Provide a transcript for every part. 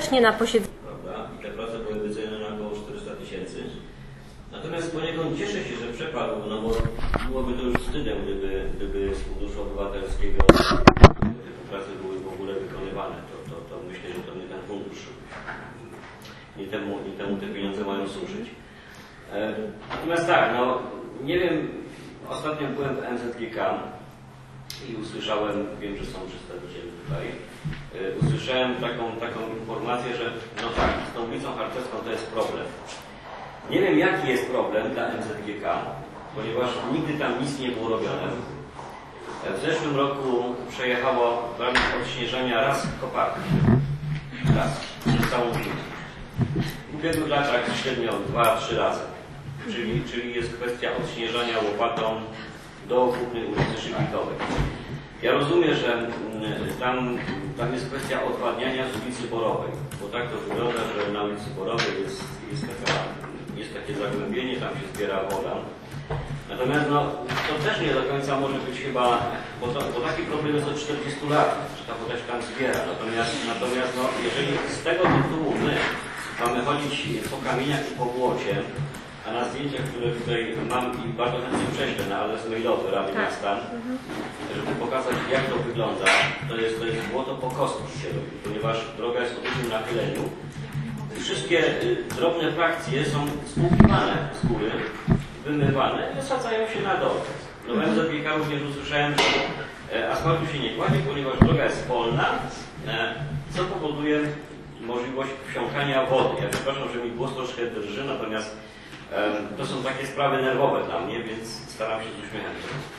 skutecznie na posiedzeniu. Prawda? I te prace były wycenione na około 400 000. Natomiast poniekąd cieszę się, że przepadł, no bo byłoby to już wstydem, gdyby z Funduszu Obywatelskiego te prace były w ogóle wykonywane. To myślę, że to nie ten fundusz, nie temu te pieniądze mają służyć. Natomiast tak, no nie wiem, ostatnio byłem w MZGK i usłyszałem, wiem, że są przedstawiciele tutaj, usłyszałem taką informację, że no tak, z tą ulicą Harcerską to jest problem. Nie wiem, jaki jest problem dla MZGK, ponieważ nigdy tam nic nie było robione. W zeszłym roku przejechało w ramach odśnieżania raz koparka. Raz. Całą ulicę. W ubiegłych latach średnio 2-3 razy. Czyli jest kwestia odśnieżania łopatą do Głównej ulicy Szybikowej. Ja rozumiem, że tam jest kwestia odwadniania z ulicy Borowej, bo tak to wygląda, że na ulicy Borowej jest takie zagłębienie, tam się zbiera woda. Natomiast no, to też nie do końca może być chyba, bo taki problem jest od 40 lat, że ta woda się tam zbiera. Natomiast no, jeżeli z tego tytułu my mamy chodzić po kamieniach i po błocie, a na zdjęciach, które tutaj mam i bardzo chętnie prześlę na adres mailowy Rady Miasta, żeby pokazać, jak to wygląda, to jest błoto po kostki się robi, ponieważ droga jest o dużym nachyleniu. Wszystkie drobne frakcje są spłukiwane z góry, wymywane i osadzają się na dole. No w MZGK również usłyszałem, że asfaltu się nie kładzie, ponieważ droga jest polna, co powoduje możliwość wsiąkania wody. Ja przepraszam, że mi głos troszkę drży, natomiast to są takie sprawy nerwowe dla mnie, więc staram się z uśmiechem.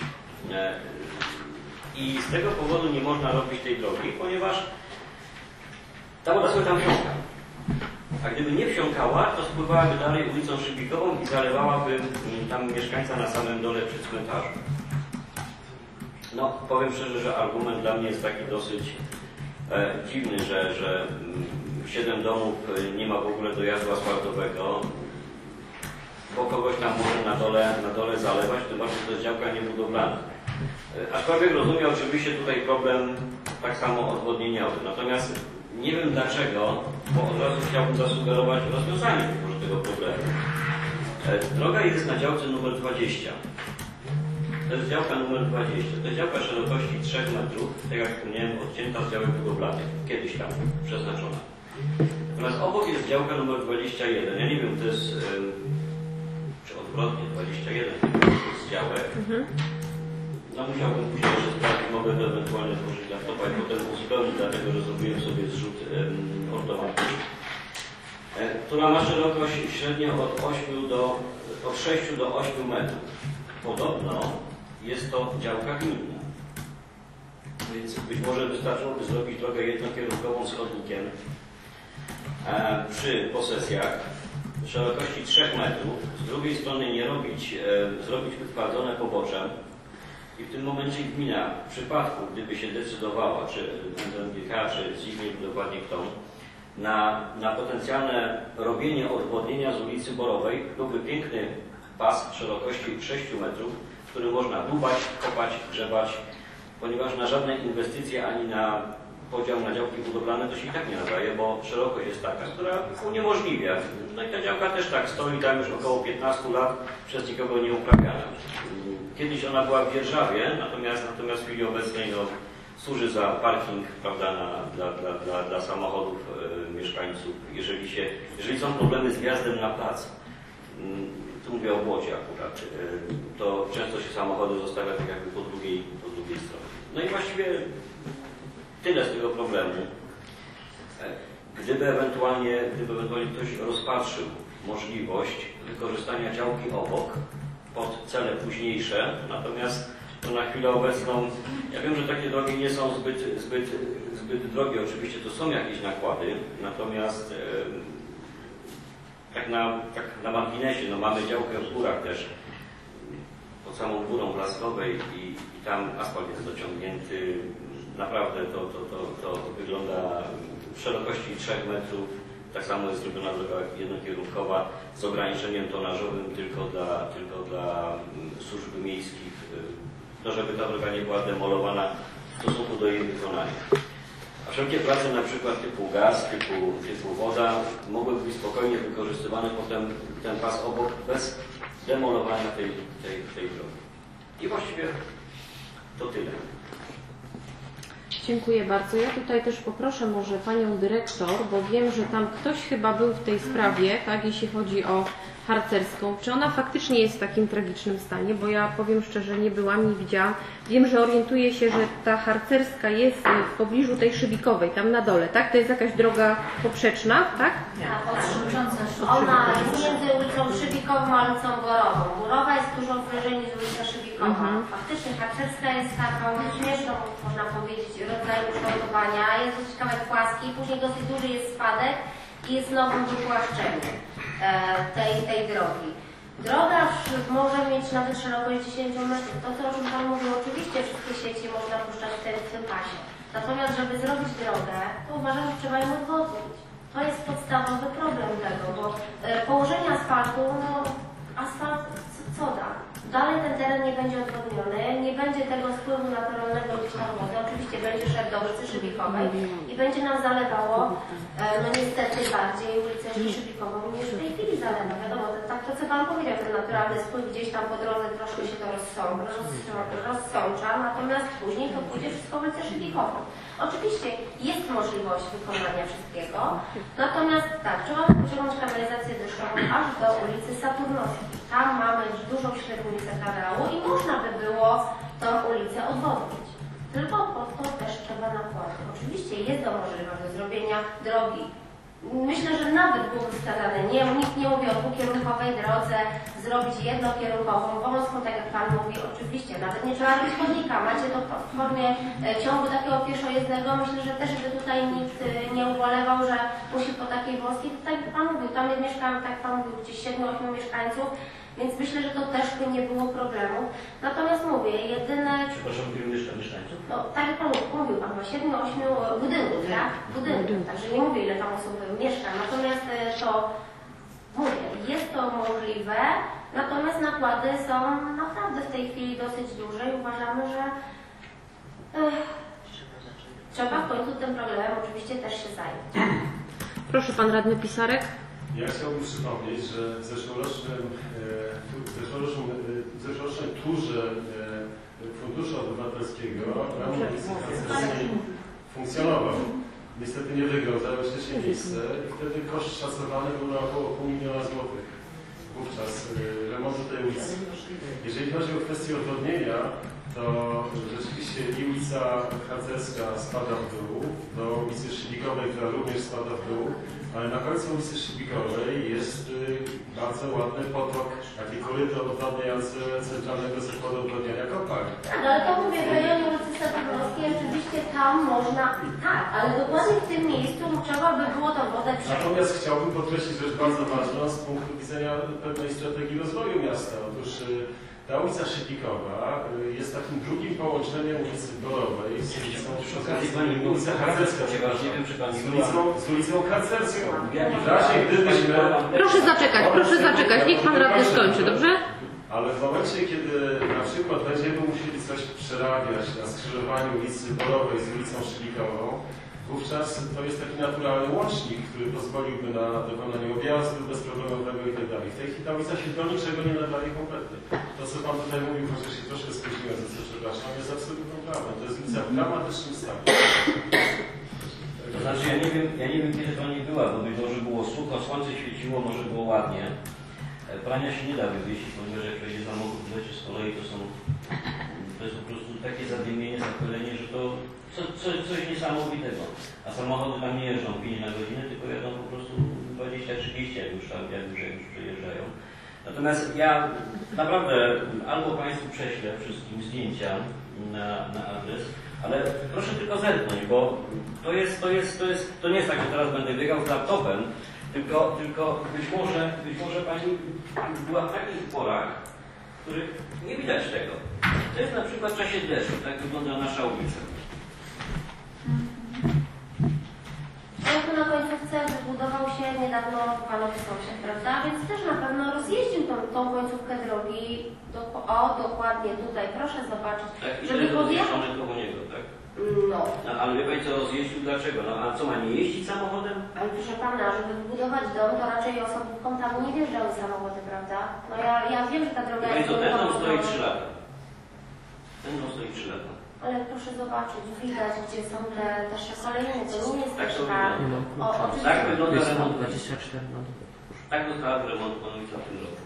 I z tego powodu nie można robić tej drogi, ponieważ ta woda sobie tam wsiąka. A gdyby nie wsiąkała, to spływałaby dalej ulicą Szybikową i zalewałaby tam mieszkańca na samym dole przy cmentarzu. No, powiem szczerze, że argument dla mnie jest taki dosyć dziwny, że 7 domów nie ma w ogóle dojazdu asfaltowego, bo kogoś tam może na dole zalewać, tym bardziej to jest działka niebudowlana. Aczkolwiek rozumiem oczywiście tutaj problem tak samo odwodnieniowy. Natomiast nie wiem dlaczego, bo od razu chciałbym zasugerować rozwiązanie tego problemu. Droga jest na działce numer 20. To jest działka numer 20. To jest działka szerokości 3 metrów, tak jak wspomniałem, odcięta z działek budowlanych. Kiedyś tam przeznaczona. Natomiast obok jest działka numer 21. Ja nie wiem, to jest czy odwrotnie 21 z działek. No musiałbym później jeszcze sprawdzić, mogę to ewentualnie złożyć laptopa i potem uzupełnić, dlatego że zrobiłem sobie zrzut ortomatyczny, która ma szerokość średnio od 6 do 8 metrów. Podobno jest to działka gminna. Więc być może wystarczyłoby zrobić drogę jednokierunkową z chodnikiem przy posesjach szerokości 3 metrów. Z drugiej strony nie zrobić wytwardzone pobocze. I w tym momencie gmina, w przypadku, gdyby się decydowała, czy MZGK, czy ZIGNIE, dokładnie kto, na potencjalne robienie odwodnienia z ulicy Borowej, byłby piękny pas szerokości 6 metrów, w którym można dłubać, kopać, grzebać, ponieważ na żadne inwestycje ani na podział na działki budowlane to się i tak nie nadaje, bo szerokość jest taka, która uniemożliwia. No i ta działka też tak stoi tam już około 15 lat, przez nikogo nie uprawiana. Kiedyś ona była w dzierżawie, natomiast w chwili obecnej no, służy za parking, prawda, dla samochodów mieszkańców. Jeżeli są problemy z wjazdem na plac, tu mówię o błocie akurat, to często się samochody zostawia tak jakby po drugiej stronie. No i właściwie tyle z tego problemu. Gdyby ewentualnie ktoś rozpatrzył możliwość wykorzystania działki obok pod cele późniejsze, natomiast to na chwilę obecną, ja wiem, że takie drogi nie są zbyt drogie, oczywiście to są jakieś nakłady, natomiast tak na marginesie, no mamy działkę w górach też, pod samą górą Blaskowej i tam asfalt jest dociągnięty, naprawdę to wygląda w szerokości 3 metrów. Tak samo jest zrobiona droga jednokierunkowa z ograniczeniem tonażowym tylko dla służb miejskich, no żeby ta droga nie była demolowana w stosunku do jej wykonania. A wszelkie prace na przykład typu gaz, typu woda mogłyby być spokojnie wykorzystywane potem ten pas obok bez demolowania tej drogi. I właściwie to tyle. Dziękuję bardzo. Ja tutaj też poproszę może Panią Dyrektor, bo wiem, że tam ktoś chyba był w tej sprawie, tak, jeśli chodzi o harcerską. Czy ona faktycznie jest w takim tragicznym stanie? Bo ja powiem szczerze, nie byłam, nie widziałam. Wiem, że orientuję się, że ta harcerska jest w pobliżu tej Szybikowej, tam na dole, tak? To jest jakaś droga poprzeczna, tak? Ona jest między ulicą Szybikową a ulicą Borową. Borowa jest dużo wyżej niż ulica Szybikowa. Faktycznie harcerska jest taką śmieszną, można powiedzieć, rodzaju kształtowania. Jest dosyć kawałek płaski, później dosyć duży jest spadek i jest znowu wypłaszczenie tej drogi. Droga może mieć nawet szerokość 10 metrów. To, co o czym Pan mówił, oczywiście wszystkie sieci można puszczać w tym pasie. Natomiast, żeby zrobić drogę, to uważam, że trzeba ją odwodnić. To jest podstawowy problem tego, bo położenie asfaltu, no asfalt co da? Dalej ten teren nie będzie odwodniony, nie będzie tego spływu naturalnego gdzieś tam wody. Oczywiście będzie szedł do ulicy Szybikowej i będzie nam zalewało, no niestety bardziej ulicę Szybikową niż w tej chwili zalewa. Wiadomo, tak to co Pan powiedział, ten naturalny spływ gdzieś tam po drodze troszkę się to rozsącza, natomiast później to pójdzie wszystko w ulicę Szybikową. Oczywiście jest możliwość wykonania wszystkiego, natomiast tak, trzeba pociągnąć kanalizację deszczową aż do ulicy Saturnowskiej. Tam mamy dużą średnicę kanału i można by było tą ulicę odwodnić. Tylko po to też trzeba nakładu. Oczywiście jest to możliwe do zrobienia drogi. Myślę, że nawet byłoby wskazane, nikt nie mówi o dwukierunkowej drodze, zrobić jednokierunkową, wąską, tak jak Pan mówi, oczywiście, nawet nie trzeba robić chodnika, macie to w formie ciągu takiego pieszojezdnego, myślę, że też by tutaj nikt nie ubolewał, że musi po takiej wąskiej, tak jak Pan mówił, tam mieszkają, tak jak Pan mówił, gdzieś 7-8 mieszkańców, więc myślę, że to też by nie było problemu. Natomiast mówię, jedyne... Przepraszam, ilu mieszkańców? No, tak jak Pan mówił, Pan ma 7-8 budynków, tak? Budynków, także nie mówię, ile tam osób mieszka. Natomiast to, mówię, jest to możliwe, natomiast nakłady są naprawdę w tej chwili dosyć duże i uważamy, że trzeba w końcu tym problemem oczywiście też się zająć. Proszę Pan Radny Pisarek. Ja chciałbym przypomnieć, że w zeszłorocznej turze Funduszu Obywatelskiego ramach licytacyjnej funkcjonował. Niestety nie wygrał, zajął trzecie miejsce i wtedy koszt szacowany był na około $500 000 złotych wówczas remontu tej ulicy. Jeżeli chodzi o kwestię odwodnienia, to rzeczywiście i ulica Harcerska spada w dół, do ulicy Szybikowej, która również spada w dół, ale na końcu ulicy Szybikowej jest bardzo ładny potok, taki koryto odwadniający centralnego zakładu odwadniania kopalni. Tak, ale to mówię, w rejonie ulicy Saturnowskiej oczywiście tam można, tak, ale dokładnie w tym miejscu trzeba by było tą wodę przejść. Natomiast chciałbym podkreślić rzecz bardzo ważną z punktu widzenia pewnej strategii rozwoju miasta. Otóż ta ulica Szybikowa jest takim drugim połączeniem ulicy Borowej z ulicą Harcerską. Z ulicą Harcerską. W razie gdybyśmy... Proszę zaczekać, niech Pan Radny skończy, dobrze? Ale w momencie, kiedy na przykład będziemy musieli coś przerabiać na skrzyżowaniu ulicy Borowej z ulicą Szybikową, wówczas to jest taki naturalny łącznik, który pozwoliłby na dokonanie objazdu bezproblemowego i tak dalej. W tej chwili ta ulica się do niczego nie nadaje kompletnie. To, co Pan tutaj mówił, chociaż się troszkę spóźniłem, za co przepraszam, jest absolutną prawdą. To jest ulica w dramatycznym stanie. To znaczy, ja nie wiem, kiedy Pani była, bo być może było sucho, słońce świeciło, może było ładnie. Prania się nie da wywiesić, ponieważ jak wejdzie samochód w lecie z kolei, to jest po prostu takie zadymienie, zapylenie, że to coś niesamowitego. A samochody tam nie jeżdżą 5 na godzinę, tylko jadą po prostu 20-30, jak już przejeżdżają. Natomiast ja naprawdę albo Państwu prześlę wszystkim zdjęcia na adres, ale proszę tylko zerknąć, bo to nie jest tak, że teraz będę biegał z laptopem, tylko być może Pani była w takich porach, w których nie widać tego. To jest na przykład w czasie deszczu, tak wygląda nasza ulica. Jak tu na końcówce wybudował się niedawno panowy sąsiad, prawda? Więc też na pewno rozjeździł tą końcówkę drogi, dokładnie tutaj, proszę zobaczyć, Tak, żeby podjechać. koło niego, tak? No. No, ale wie Pani co, zjeździł dlaczego? No, a co ma nie jeździć samochodem? Ale proszę Pana, żeby wybudować dom, to raczej osobówką tam nie wjeżdżały samochody, prawda? No ja wiem, że ta droga Wie Pani jest... co, ten dom stoi 3 lata. Ten dom stoi 3 lata. Ale proszę zobaczyć, widać, gdzie są te szkolenie, to nie jest Tak to taka... wygląda. Tak wygląda remont. 24 Tak została remont Konowica w tym roku.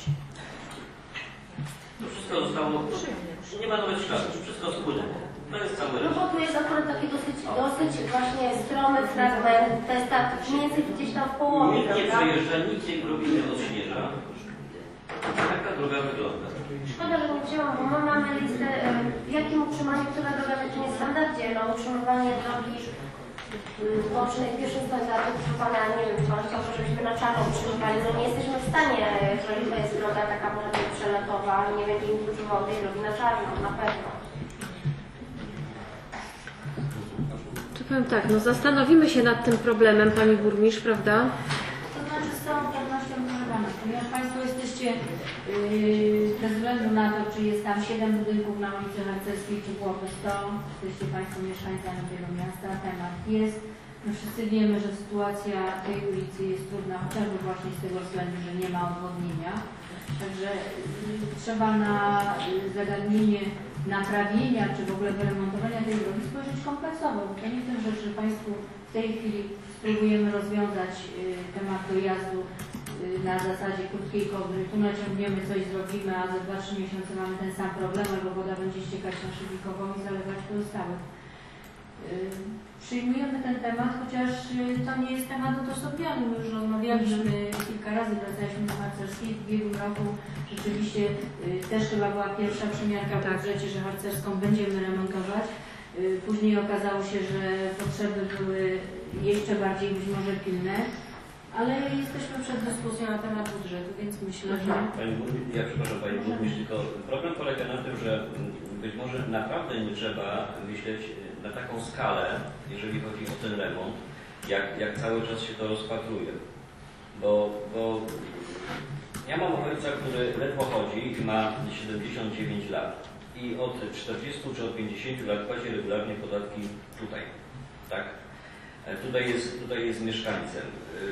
To wszystko zostało... Nie ma nawet śladu, wszystko spłynęło. To jest cały No remont. bo tu jest akurat taki dosyć właśnie stromy fragment, to jest tak mniej więcej gdzieś tam w połowie, Nikt nie prawda? przejeżdża, nikt nie robi nie odśnieża. Tak ta droga wygląda. Szkoda, że nie wzięłam, bo my mamy listę, w jakim utrzymaniu, która droga będzie w standardzie, no utrzymywanie drogi bocznej w pierwszym standardzie, proszę Pana, nie wiem, Pan chciał, żebyśmy na czarno utrzymywali, no nie jesteśmy w stanie, jeżeli to jest droga taka może być przeletowa, nie będziemy używał tej drogi na czarno, na pewno. To powiem tak, no zastanowimy się nad tym problemem, Pani Burmistrz, prawda? To znaczy z całą pewnością, proszę Pana, ponieważ Państwo jesteście, bez względu na to, czy jest tam 7 budynków na ulicy Harcerskiej, czy byłoby 100, jesteście Państwo mieszkańcami tego miasta, temat jest. My wszyscy wiemy, że sytuacja tej ulicy jest trudna, chociażby właśnie z tego względu, że nie ma odwodnienia. Także trzeba na zagadnienie naprawienia, czy w ogóle wyremontowania tej drogi spojrzeć kompleksowo, bo to nie w tym rzecz, że Państwu w tej chwili spróbujemy rozwiązać temat dojazdu na zasadzie krótkiej kobry. Tu naciągniemy, coś zrobimy, a za 2-3 miesiące mamy ten sam problem, albo woda będzie ściekać na Szybikową i zalewać pozostałych. Przyjmujemy ten temat, chociaż to nie jest temat odosobniony. My już rozmawialiśmy kilka razy, wracaliśmy do Harcerskiej w ubiegłym roku. Rzeczywiście też chyba była pierwsza przymiarka w budżecie, że Harcerską będziemy remontować. Później okazało się, że potrzeby były jeszcze bardziej być może pilne, ale jesteśmy przed dyskusją na temat budżetu, więc myślę, że... Ja przepraszam Pani Burmistrz, tylko problem polega na tym, że być może naprawdę nie trzeba myśleć na taką skalę, jeżeli chodzi o ten remont, jak cały czas się to rozpatruje. Bo ja mam ojca, który ledwo chodzi i ma 79 lat i od 40 czy od 50 lat płaci regularnie podatki tutaj, tak? Tutaj jest mieszkańcem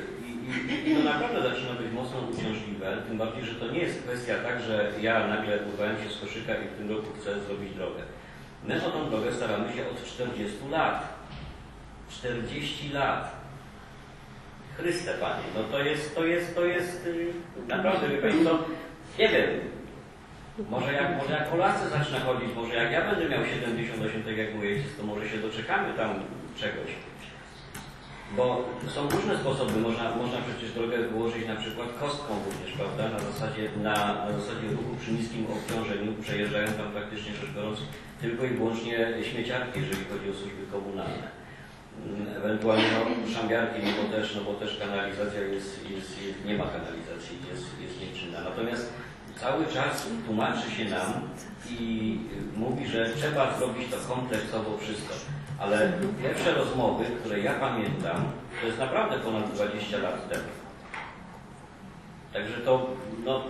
i to naprawdę zaczyna być mocno uciążliwe, tym bardziej, że to nie jest kwestia tak, że ja nagle urwałem się z koszyka i w tym roku chcę zrobić drogę. My o tą drogę staramy się od 40 lat. 40 lat. Chryste Panie, no to jest naprawdę, wie Pani co, nie wiem, może jak Polacy zacznę chodzić, może jak ja będę miał 78, tak jak mój ojciec, to może się doczekamy tam czegoś. Bo są różne sposoby, można przecież drogę wyłożyć na przykład kostką również, prawda, na zasadzie ruchu przy niskim obciążeniu, przejeżdżają tam praktycznie rzecz biorąc tylko i wyłącznie śmieciarki, jeżeli chodzi o służby komunalne. Ewentualnie szambiarki, no bo też kanalizacja nie ma kanalizacji, jest nieczynna. Natomiast cały czas tłumaczy się nam i mówi, że trzeba zrobić to kompleksowo wszystko. Ale pierwsze rozmowy, które ja pamiętam, to jest naprawdę ponad 20 lat temu. Także to, no,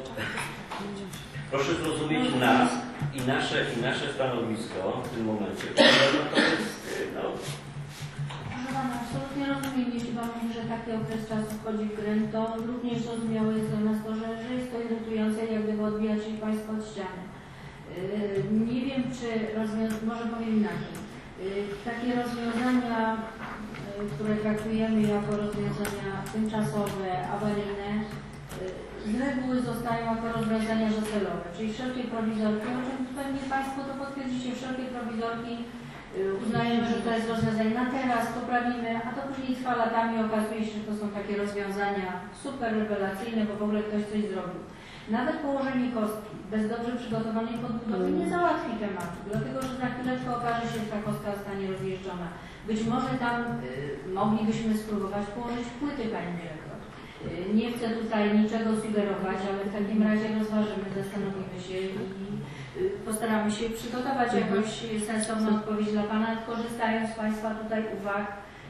proszę zrozumieć nas i nasze stanowisko w tym momencie. No to jest, no... Proszę Pana, absolutnie rozumiem, jeśli Pan mówi, że taki okres czasu wchodzi w grę, to również zrozumiałe jest dla nas to, że jest to irytujące, jak gdyby odbijać się Państwo od ściany. Nie wiem, czy może powiem inaczej. Takie rozwiązania, które traktujemy jako rozwiązania tymczasowe, awaryjne, z reguły zostają jako rozwiązania docelowe, czyli wszelkie prowizorki, o czym pewnie Państwo to potwierdzicie, wszelkie prowizorki uznajemy, że to jest rozwiązanie na teraz, poprawimy, a to później trwa latami, okazuje się, że to są takie rozwiązania super rewelacyjne, bo w ogóle ktoś coś zrobił. Nawet położenie kostki bez dobrze przygotowanej podbudowy nie załatwi tematu, dlatego że za chwileczkę okaże się, że ta kostka zostanie rozjeżdżona. Być może tam moglibyśmy spróbować położyć płyty, Pani Dyrektor. Nie chcę tutaj niczego sugerować, ale w takim razie rozważymy, zastanowimy się i postaramy się przygotować jakąś sensowną odpowiedź dla Pana, korzystając z Państwa tutaj uwag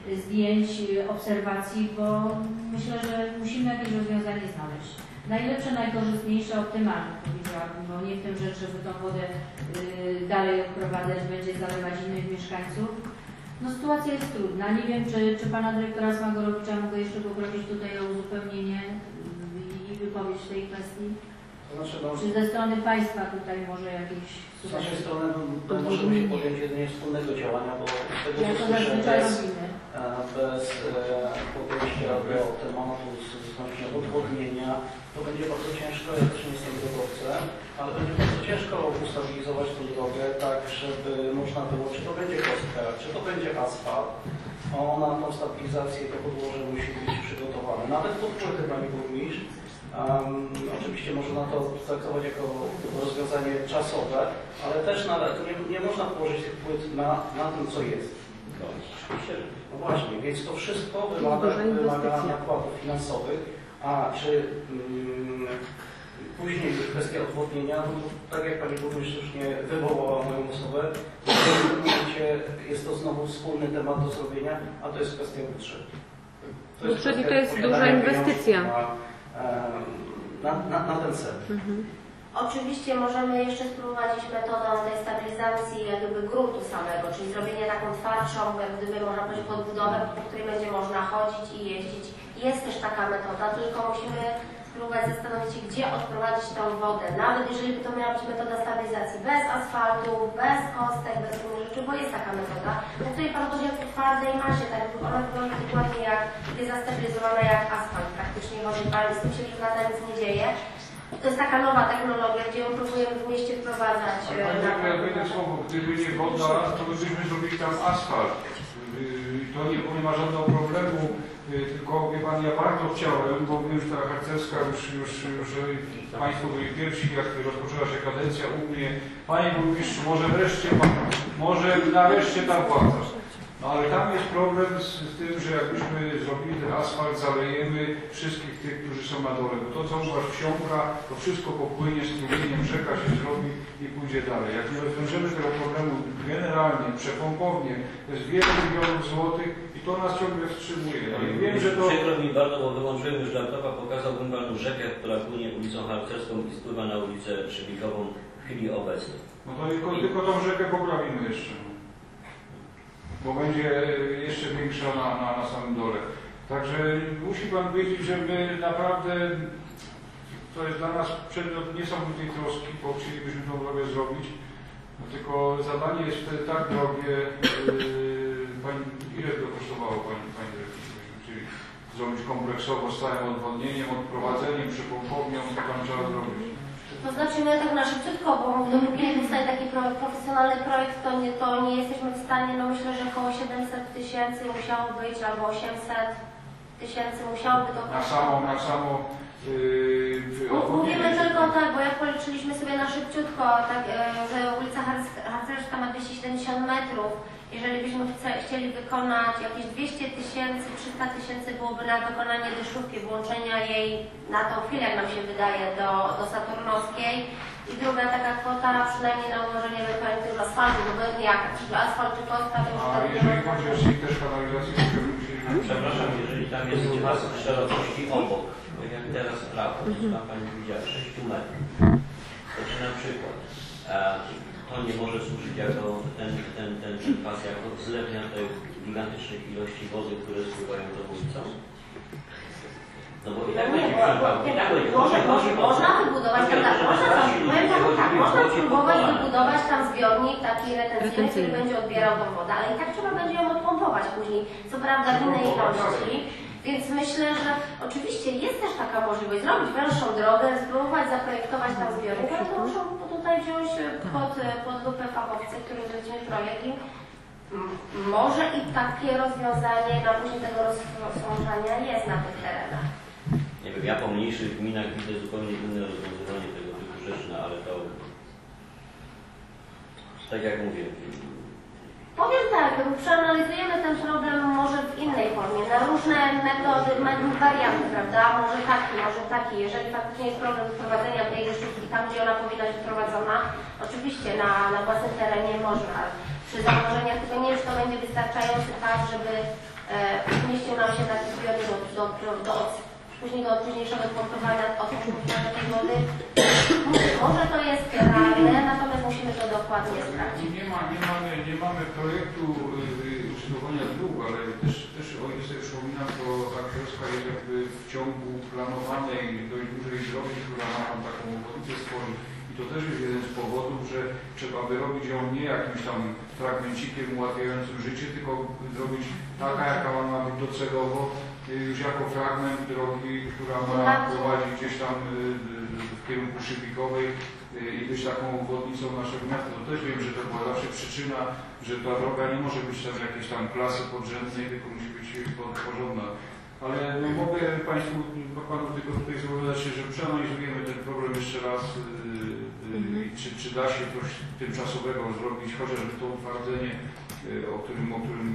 zdjęć, obserwacji, bo myślę, że musimy jakieś rozwiązanie znaleźć. Najlepsze, najkorzystniejsze, optymalne powiedziałabym, bo nie w tym rzecz, żeby tą wodę dalej odprowadzać, będzie zalewać innych mieszkańców. No sytuacja jest trudna. Nie wiem, czy pana dyrektora Smagorowicza mogę jeszcze poprosić tutaj o uzupełnienie i wypowiedź w tej kwestii. To znaczy, no, Czy ze strony państwa tutaj może jakieś... z naszej strony możemy się podjąć jedynie wspólnego działania, bo z tego Jak co to słyszę, zazwyczaj bez robimy. podejścia do tematu znośnie odwodnienia, to będzie bardzo ciężko, ja też nie jestem drogowcem, ale będzie bardzo ciężko ustabilizować tę drogę tak, żeby można było, czy to będzie kostka, czy to będzie asfalt, na tą stabilizację to podłoże musi być przygotowane. Nawet podpłyty, Pani Burmistrz, oczywiście można to traktować jako rozwiązanie czasowe, ale też nie można położyć tych płyt na tym, co jest. No właśnie, więc to wszystko wymaga nakładów finansowych, a czy później już kwestia odwodnienia, no to tak jak Pani Burmistrz słusznie wywołała moją osobę, w tym momencie jest to znowu wspólny temat do zrobienia, a to jest kwestia budżetu. Budżet i to jest duża inwestycja. Na ten cel. Oczywiście możemy jeszcze spróbować iść metodą tej stabilizacji jakby gruntu samego, czyli zrobienie taką twardszą, jak gdyby można powiedzieć podbudowę, po której będzie można chodzić i jeździć. Jest też taka metoda, tylko musimy spróbować zastanowić się, gdzie odprowadzić tą wodę. Nawet jeżeli by to miała być metoda stabilizacji bez asfaltu, bez kostek, bez innych rzeczy, bo jest taka metoda, na której Pan powiedział w twardej masie, tak ona wygląda dokładnie jak, jest zastabilizowana jak asfalt, praktycznie wody palnej, z tym się już lata nic nie dzieje. To jest taka nowa technologia, gdzie ją próbujemy w mieście wprowadzać. Ja wejdę słowo, gdyby nie woda, to byśmy zrobili tam asfalt. To nie ma żadnego problemu, tylko wie Pan, ja bardzo chciałem, bo wiem, że ta harcerska już Państwo byli pierwsi, jak rozpoczęła się kadencja u mnie. Panie Burmistrzu, może nareszcie ta władza. No ale tam jest problem z tym, że jakbyśmy zrobili ten asfalt, zalejemy wszystkich tych, którzy są na dole. Bo to, co u Was wsiąka, to wszystko popłynie, strumieniem rzeka się zrobi i pójdzie dalej. Jak nie rozwiążemy tego problemu generalnie, przepompownie, to jest wiele milionów złotych i to nas ciągle wstrzymuje. No i wiem, że to... Przykro mi bardzo, bo wyłączyłem już laptopa, pokazałbym Panu rzekę, która płynie ulicą Harcerską i spływa na ulicę Szybikową w chwili obecnej. No to tylko tą rzekę poprawimy jeszcze. Bo będzie jeszcze większa na samym dole. Także musi Pan wiedzieć, że my naprawdę, to jest dla nas przedmiot niesamowitej troski, bo chcielibyśmy tą drogę zrobić, no tylko zadanie jest wtedy tak drogie, ile to kosztowało Pani dyrektor, czyli zrobić kompleksowo z całym odwodnieniem, odprowadzeniem, przypompownią, co tam trzeba zrobić. To znaczy my tak na szybciutko, bo dopóki nie powstaje taki profesjonalny projekt, to nie jesteśmy w stanie, no myślę, że około 700 tysięcy musiało być, albo 800 tysięcy musiałoby to kosztować. Na samo Mówimy tylko tak, bo jak policzyliśmy sobie na szybciutko, tak, że ulica Harcerska ma 270 metrów. Jeżeli byśmy chcieli wykonać jakieś 200 tysięcy, 300 tysięcy byłoby na wykonanie deszczówki, włączenia jej na tą chwilę, jak nam się wydaje, do Saturnowskiej. I druga taka kwota przynajmniej na ułożenie ewentualnie tego asfaltu, bo nie jak asfalt czy kostka, to już a jeżeli chodzi o też kanalizację, to Przepraszam, jeżeli tam jest pas szerokości obok, jak teraz w prawo, to tam Pani widziała 6 metrów. To czy na przykład to nie może służyć jako ten pas jako wzlewnia tej gigantycznej ilości wody, które spływają do ulicą? No bo i tak będzie można wybudować, można spróbować wybudować tam zbiornik taki retencyjny, który będzie odbierał tą wodę, ale i tak trzeba będzie ją odpompować później, co prawda w innej ilości. Więc myślę, że oczywiście jest też taka możliwość zrobić węższą drogę, spróbować zaprojektować tam zbiornik, ale to muszą tutaj wziąć pod lupę fachowcy, którzy zrobimy projekt i może i takie rozwiązanie na później tego rozsączania jest na tych terenach. Nie wiem, ja po mniejszych gminach widzę zupełnie inne rozwiązywanie tego typu rzeczy, no ale to tak jak mówię. Powiem tak, przeanalizujemy ten problem może w innej formie, na różne metody, warianty, prawda? Może taki. Jeżeli faktycznie jest problem wprowadzenia tej deszczówki tam, gdzie ona powinna być wprowadzona, oczywiście na własnym terenie można. Przy założeniach tylko nie wiem, czy to będzie wystarczający pas, żeby zmieścił nam się taki zbiornik później do późniejszego pompowania tej wody. Może to jest realne, natomiast musimy to dokładnie sprawdzić. Nie mamy projektu użytkowania dróg, ale też o ile sobie przypominam, to Harcerska jest jakby w ciągu planowanej dość dużej drogi, która ma tam taką obwodnicę stworzyć. I to też jest jeden z powodów, że trzeba by robić ją nie jakimś tam fragmencikiem ułatwiającym życie, tylko zrobić taka, jaka ma być docelowo, już jako fragment drogi, która ma prowadzić gdzieś tam w kierunku Szybikowej i być taką obwodnicą naszego miasta. To też wiem, że to była zawsze przyczyna, że ta droga nie może być tam jakiejś tam klasy podrzędnej, tylko musi być porządna. Ale no, mogę Panu tylko tutaj zobowiązać się, że przeanalizujemy ten problem jeszcze raz czy da się coś tymczasowego zrobić, chociażby to utwardzenie, o którym mówi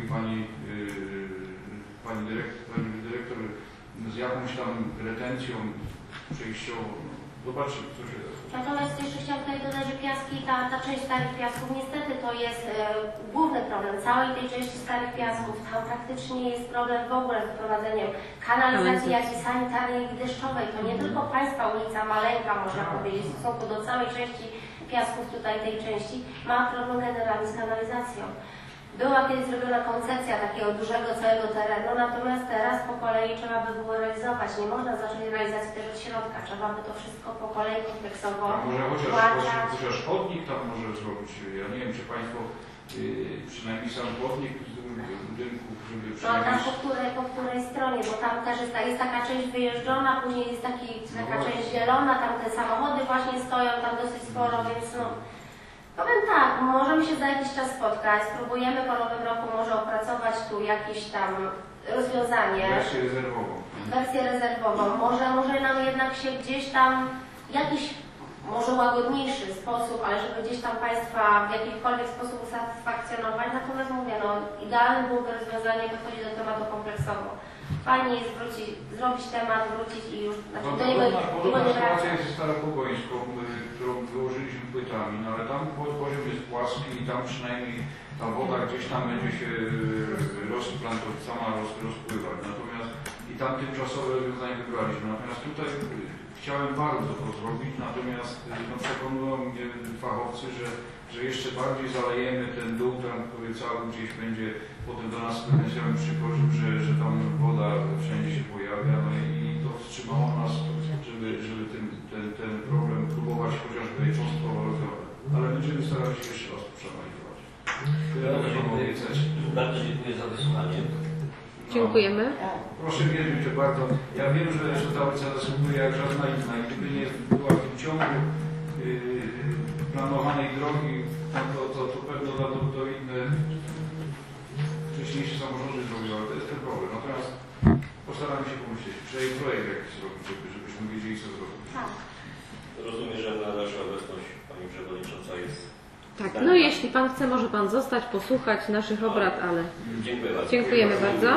Pani dyrektor, z jakąś tam retencją przejściową. Zobaczymy, co się da. Natomiast jeszcze chciałam tutaj dodać, że piaski, ta część starych piasków, niestety to jest główny problem całej tej części starych piasków. Tam praktycznie jest problem w ogóle z wprowadzeniem kanalizacji, jak i sanitarnej i deszczowej. To nie tylko Państwa ulica Maleńka, można powiedzieć, w stosunku do całej części piasków tutaj tej części, ma problem generalnie z kanalizacją. Była kiedyś zrobiona koncepcja takiego dużego całego terenu, natomiast teraz po kolei trzeba by było realizować. Nie można zacząć realizacji też od środka, trzeba by to wszystko po kolei kompleksowo włączać. Chociaż chodnik tam może zrobić. Ja nie wiem, czy Państwo przynajmniej sam chodnik z budynku, żeby przynajmniej... No tam po której stronie, bo tam też jest taka część wyjeżdżona, później jest taka część zielona, tam te samochody właśnie stoją tam dosyć sporo, więc no... Powiem tak, możemy się za jakiś czas spotkać, spróbujemy po nowym roku może opracować tu jakieś tam rozwiązanie. Wersję rezerwową. Może nam jednak się gdzieś tam jakiś, może łagodniejszy sposób, ale żeby gdzieś tam Państwa w jakikolwiek sposób usatysfakcjonować. Natomiast mówię, no idealnym byłoby rozwiązanie podchodzić do tematu kompleksowo. Fajnie jest zrobić temat, wrócić i już do niego Podobna sytuacja jest ze Staropogońską, którą wyłożyliśmy płytami, no ale tam poziom jest płaski i tam przynajmniej ta woda gdzieś tam będzie się sama rozpływać. Natomiast i tam tymczasowe rozwiązanie wybraliśmy. Natomiast tutaj chciałem bardzo to zrobić, natomiast no, przekonują mnie fachowcy, że jeszcze bardziej zalejemy ten dół, tam, który cały gdzieś będzie potem do nas potencjalnie przychodził, że tam woda wszędzie się pojawia, no i to wstrzymało nas, żeby ten problem próbować chociażby cząstkowo rozwiązać. Ale będziemy starali się jeszcze raz przeanalizować. Bardzo dziękuję za wysłuchanie. Dziękujemy. Proszę wierzyć, że bardzo. Ja wiem, że ta ulica zasługuje jak żadna inna i gdyby nie była w tym ciągu planowanej drogi, no to pewno to inne wcześniejsze samorządy zrobiły, ale to jest ten problem. Natomiast postaramy się pomyśleć, przynajmniej projekt jakiś zrobić, żebyśmy wiedzieli, co zrobić. Tak. Rozumiem, że na naszą obecność Pani Przewodnicząca jest... Tak, no jeśli Pan chce, może Pan zostać, posłuchać naszych obrad, ale... Dziękuję bardzo. Dziękujemy bardzo.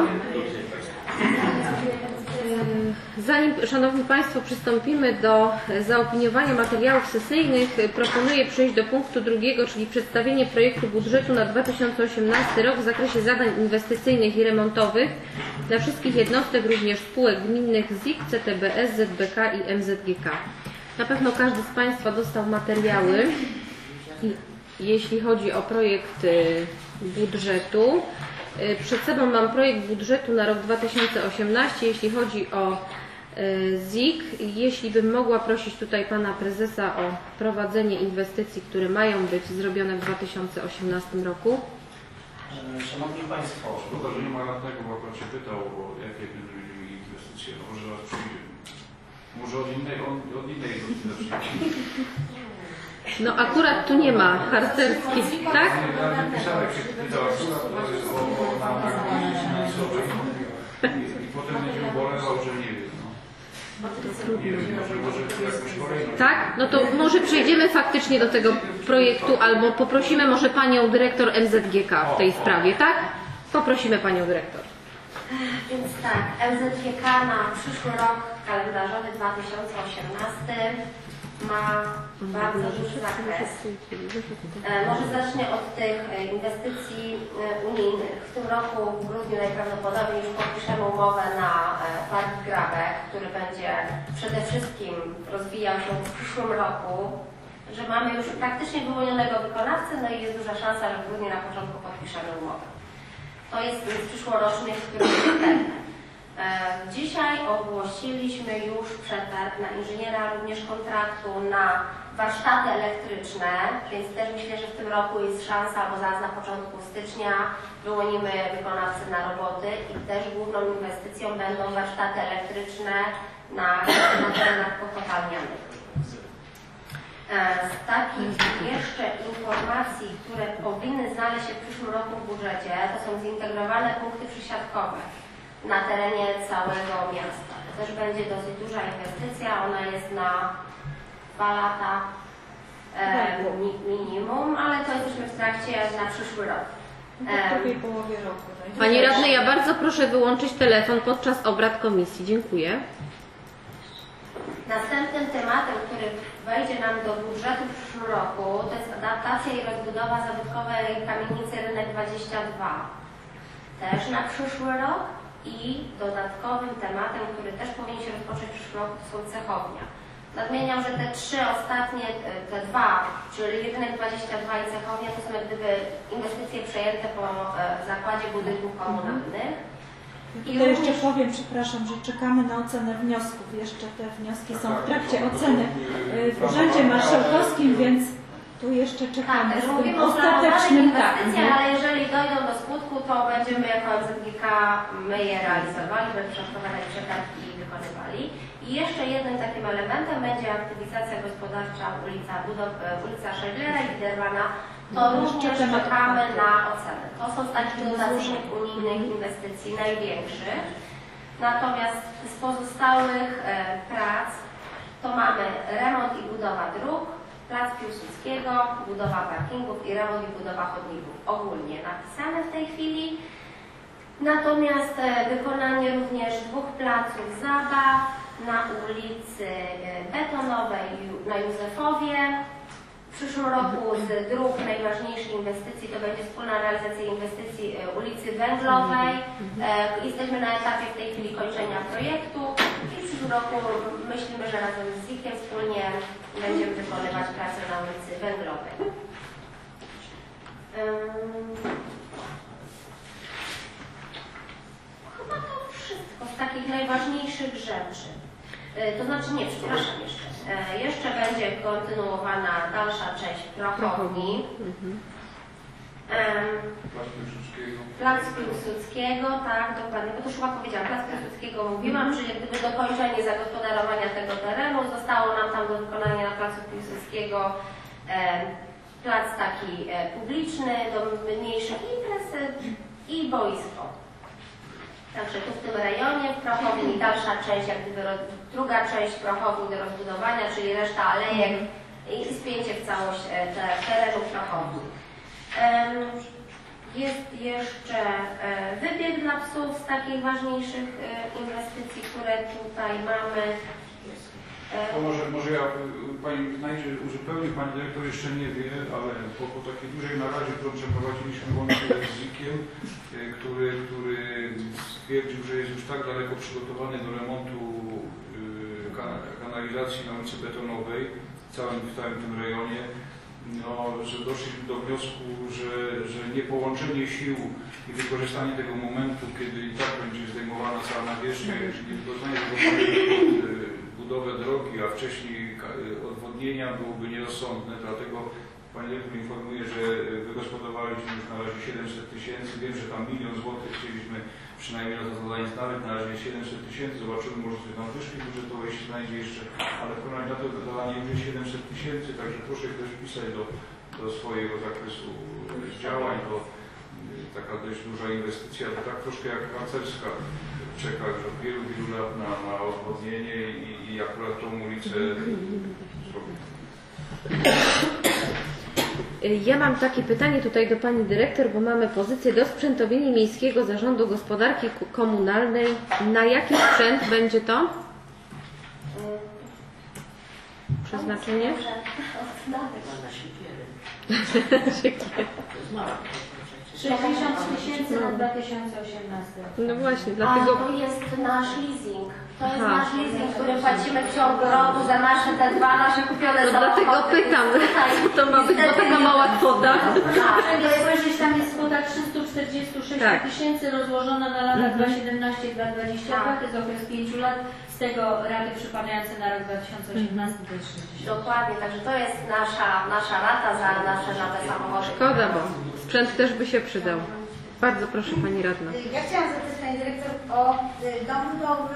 Zanim, Szanowni Państwo, przystąpimy do zaopiniowania materiałów sesyjnych, proponuję przejść do punktu drugiego, czyli przedstawienie projektu budżetu na 2018 rok w zakresie zadań inwestycyjnych i remontowych dla wszystkich jednostek, również spółek gminnych ZIK, CTBS, ZBK i MZGK. Na pewno każdy z Państwa dostał materiały. Jeśli chodzi o projekt budżetu, przed sobą mam projekt budżetu na rok 2018. Jeśli chodzi o ZIK, jeśli bym mogła prosić tutaj Pana Prezesa o prowadzenie inwestycji, które mają być zrobione w 2018 roku. Szanowni Państwo, szkoda, że nie ma radnego, bo Pan się pytał, o jakie będą mieli inwestycje. No może raz przyjdzie. Może od innej przyjdzie. No akurat tu nie ma harcerskich, tak? Pisarek się pytał akurat o namach finansowych i potem będzie ubolewał, że nie wiem. Nie wiem, może jakąś kolejność. Tak? No to może przejdziemy faktycznie do tego projektu, albo poprosimy może Panią Dyrektor MZGK w tej sprawie, tak? Poprosimy Panią Dyrektor. Więc tak, MZGK na przyszły rok kalendarzowy 2018 ma bardzo duży zakres. Może zacznę od tych inwestycji unijnych. W tym roku w grudniu najprawdopodobniej już podpiszemy umowę na Park Grabek, który będzie przede wszystkim rozwijał się w przyszłym roku, że mamy już praktycznie wyłonionego wykonawcę, no i jest duża szansa, że w grudniu na początku podpiszemy umowę. To jest przyszłoroczny, który jest Dzisiaj ogłosiliśmy już przetarg na inżyniera również kontraktu na warsztaty elektryczne, więc też myślę, że w tym roku jest szansa, bo zaraz na początku stycznia wyłonimy wykonawcę na roboty i też główną inwestycją będą warsztaty elektryczne na terenach pokopalnianych. Z takich jeszcze informacji, które powinny znaleźć się w przyszłym roku w budżecie, to są zintegrowane punkty przysiadkowe na terenie całego miasta. To też będzie dosyć duża inwestycja, ona jest na 2 lata minimum, ale to jesteśmy w trakcie na przyszły rok. W drugiej połowie roku. Pani Radnej, ja bardzo proszę wyłączyć telefon podczas obrad komisji. Dziękuję. Następnym tematem, który wejdzie nam do budżetu w przyszłym roku, to jest adaptacja i rozbudowa zabytkowej kamienicy Rynek 22. Też na przyszły rok i dodatkowym tematem, który też powinien się rozpocząć w przyszłym roku, to są cechownia. Nadmieniam, że te 3 ostatnie, te 2, czyli Rynek 22 i cechownia, to są jak gdyby inwestycje przejęte po zakładzie budynków komunalnych. I to jeszcze powiem, przepraszam, że czekamy na ocenę wniosków. Jeszcze te wnioski są w trakcie oceny w Urzędzie Marszałkowskim, więc tu jeszcze czekamy z tym ostatecznym inwestycje, ale jeżeli dojdą do skutku, to będziemy jako MZGK my je realizowali, będziemy przeprowadzać przetarg i wykonywali. I jeszcze jednym takim elementem będzie aktywizacja gospodarcza ulica Szedlera i Widermana. To również czekamy na ocenę. To są z takich dodatkowych unijnych inwestycji największych. Natomiast z pozostałych prac to mamy remont i budowa dróg, plac Piłsudskiego, budowa parkingów i remont i budowa chodników. Ogólnie napisane w tej chwili. Natomiast wykonanie również 2 placów zabaw na ulicy Betonowej na Józefowie. W przyszłym roku z dróg najważniejszych inwestycji to będzie wspólna realizacja inwestycji ulicy Węglowej. Jesteśmy na etapie w tej chwili kończenia projektu i w przyszłym roku myślimy, że razem z ZIK-iem wspólnie będziemy wykonywać pracę na ulicy Węglowej. Chyba to wszystko z takich najważniejszych rzeczy. To znaczy nie, przepraszam jeszcze. Jeszcze będzie kontynuowana dalsza część prochowni. Plac Piłsudskiego, tak, dokładnie, bo to już chyba powiedziałam, Plac Piłsudskiego mówiłam, czyli jak gdyby dokończenie zagospodarowania tego terenu. Zostało nam tam do wykonania na Placu Piłsudskiego plac taki publiczny, do mniejszych imprez i boisko. Także tu w tym rejonie, w Prochowni dalsza część, jak gdyby druga część Prochowni do rozbudowania, czyli reszta alejek i spięcie w całość terenu Prochowni. Jest jeszcze wybieg dla psów z takich ważniejszych inwestycji, które tutaj mamy. To może ja Pani znajdzie, uzupełnię, Pani Dyrektor jeszcze nie wie, ale po takiej dużej naradzie, którą przeprowadziliśmy łącznie z ZIK-iem, który stwierdził, że jest już tak daleko przygotowany do remontu kanalizacji na ulicy Betonowej w całym tym rejonie, no, że doszliśmy do wniosku, że niepołączenie sił i wykorzystanie tego momentu, kiedy i tak będzie zdejmowana cała nawierzchnia, czyli wykorzystanie tego momentu budowę drogi, a wcześniej odwodnienia byłoby nierozsądne, dlatego Pani Dyrektor informuje, że wygospodowaliśmy już na razie 700 000. Wiem, że tam 1 000 000 złotych chcieliśmy przynajmniej na to zadanie znaleźć, na razie 700 000, zobaczymy, może sobie tam wyszli budżetowe, jeśli znajdzie jeszcze, ale w porównaniu na to zadanie już 700 000, także proszę też wpisać do swojego zakresu działań, to taka dość duża inwestycja, to tak troszkę jak harcerska, czeka już od wielu lat na odwodnienie i akurat tą ulicę zrobić. Ja mam takie pytanie tutaj do Pani Dyrektor, bo mamy pozycję do sprzętowienia Miejskiego Zarządu Gospodarki Komunalnej. Na jaki sprzęt będzie to? przeznaczenie? Na siekierę. 60 000 na 2018. No właśnie, A dlatego... to jest nasz leasing. To jest Aha. nasz leasing, który płacimy w ciągu roku za nasze te dwa nasze kupione No dlatego samochody. pytam, Tutaj co to ma być, bo taka mała kwota. Tego spojrzeć, tam jest kwota 346 Tak. 000 rozłożona na lata 2017-2022, to jest okres 5 lat, z tego raty przypadające na rok 2018 to jest 60. Dokładnie, także to jest nasza rata za nasze nowe samochody. Szkoda, bo sprzęt też by się przydał. Bardzo proszę Pani Radna. Ja chciałam zapytać Pani Dyrektor o dom budowy.